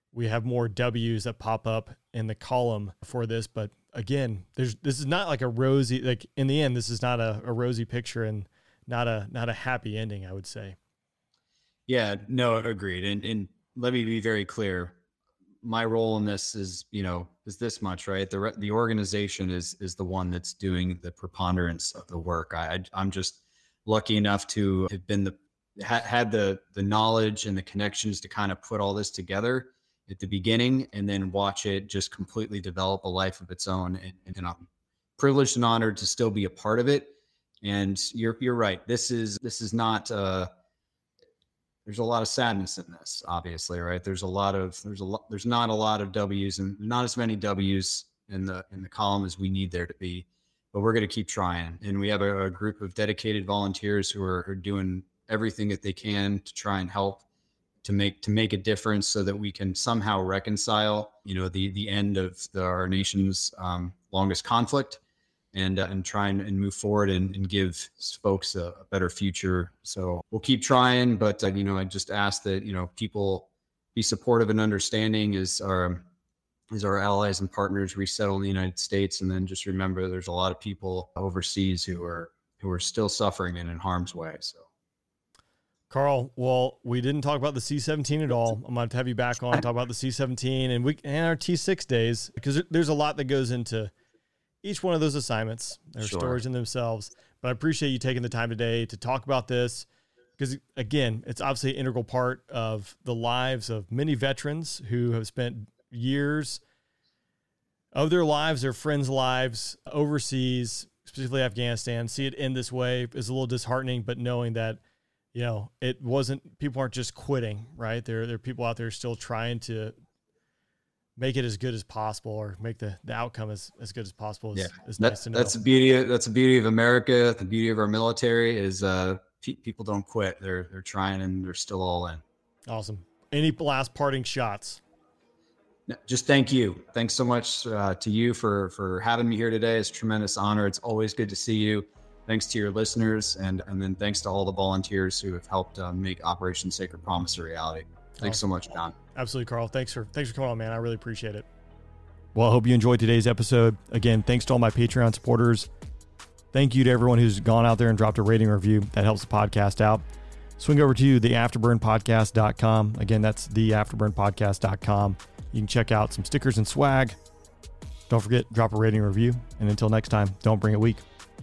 we have more W's that pop up in the column for this. But again, this is not like a rosy, like in the end, this is not a rosy picture and not a happy ending, I would say. Yeah, no, agreed. And let me be very clear. My role in this is this much, right? The organization is the one that's doing the preponderance of the work. I'm just lucky enough to have been had the knowledge and the connections to kind of put all this together at the beginning and then watch it just completely develop a life of its own. And I'm privileged and honored to still be a part of it. And you're right. This is not, there's a lot of sadness in this, obviously, right? There's not a lot of W's and not as many W's in the column as we need there to be, but we're going to keep trying. And we have a group of dedicated volunteers who are doing everything that they can to try and help to make a difference so that we can somehow reconcile, the end of our nation's longest conflict and try and move forward and give folks a better future. So we'll keep trying, but I just ask that, people be supportive and understanding as our allies and partners resettle in the United States. And then just remember there's a lot of people overseas who are still suffering and in harm's way. So. Carl, well, we didn't talk about the C-17 at all. I'm going to have you back on, talk about the C-17 and our T-6 days, because there's a lot that goes into each one of those assignments. There's stories in themselves, but I appreciate you taking the time today to talk about this because, again, it's obviously an integral part of the lives of many veterans who have spent years of their lives, their friends' lives overseas, specifically Afghanistan. See it end this way is a little disheartening, but knowing that it wasn't, people aren't just quitting, right? There are people out there still trying to make it as good as possible or make the outcome as good as possible. Is nice to know. That's the beauty of America. The beauty of our military is people don't quit. They're trying and they're still all in. Awesome. Any last parting shots? Just thank you. Thanks so much to you for having me here today. It's a tremendous honor. It's always good to see you. Thanks to your listeners, and then thanks to all the volunteers who have helped make Operation Sacred Promise a reality. Thanks so much, John. Absolutely, Carl. Thanks for coming on, man. I really appreciate it. Well, I hope you enjoyed today's episode. Again, thanks to all my Patreon supporters. Thank you to everyone who's gone out there and dropped a rating review. That helps the podcast out. Swing over to theafterburnpodcast.com. Again, that's theafterburnpodcast.com. You can check out some stickers and swag. Don't forget, drop a rating review. And until next time, don't bring it weak.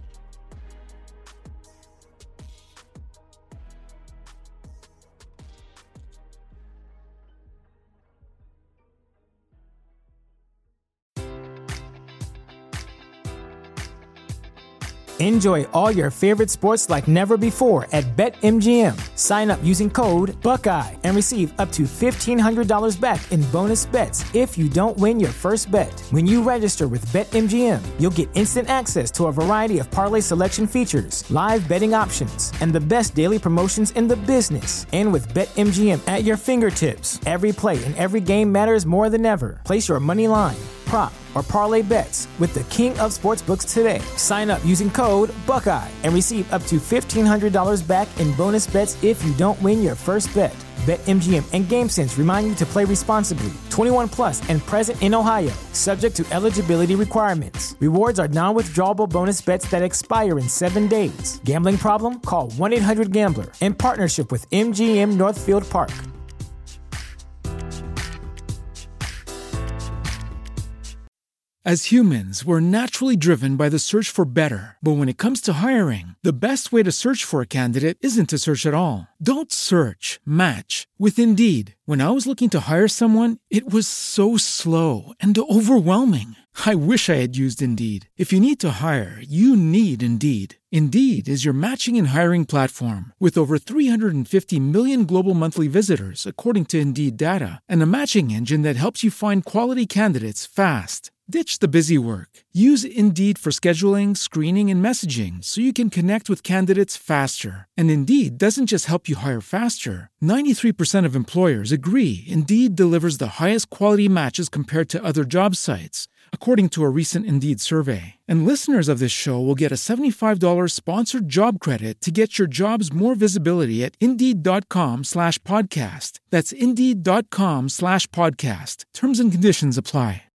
Enjoy all your favorite sports like never before at BetMGM. Sign up using code Buckeye and receive up to $1,500 back in bonus bets if you don't win your first bet. When you register with BetMGM, you'll get instant access to a variety of parlay selection features, live betting options, and the best daily promotions in the business. And with BetMGM at your fingertips, every play and every game matters more than ever. Place your money line, prop, or parlay bets with the king of sportsbooks today. Sign up using code Buckeye and receive up to $1,500 back in bonus bets if you don't win your first bet. BetMGM and GameSense remind you to play responsibly. 21 plus and present in Ohio, subject to eligibility requirements. Rewards are non-withdrawable bonus bets that expire in 7 days. Gambling problem? Call 1-800-GAMBLER in partnership with MGM Northfield Park. As humans, we're naturally driven by the search for better. But when it comes to hiring, the best way to search for a candidate isn't to search at all. Don't search, match with Indeed. When I was looking to hire someone, it was so slow and overwhelming. I wish I had used Indeed. If you need to hire, you need Indeed. Indeed is your matching and hiring platform with over 350 million global monthly visitors, according to Indeed data, and a matching engine that helps you find quality candidates fast. Ditch the busy work. Use Indeed for scheduling, screening, and messaging so you can connect with candidates faster. And Indeed doesn't just help you hire faster. 93% of employers agree Indeed delivers the highest quality matches compared to other job sites, according to a recent Indeed survey. And listeners of this show will get a $75 sponsored job credit to get your jobs more visibility at Indeed.com/podcast. That's Indeed.com/podcast. Terms and conditions apply.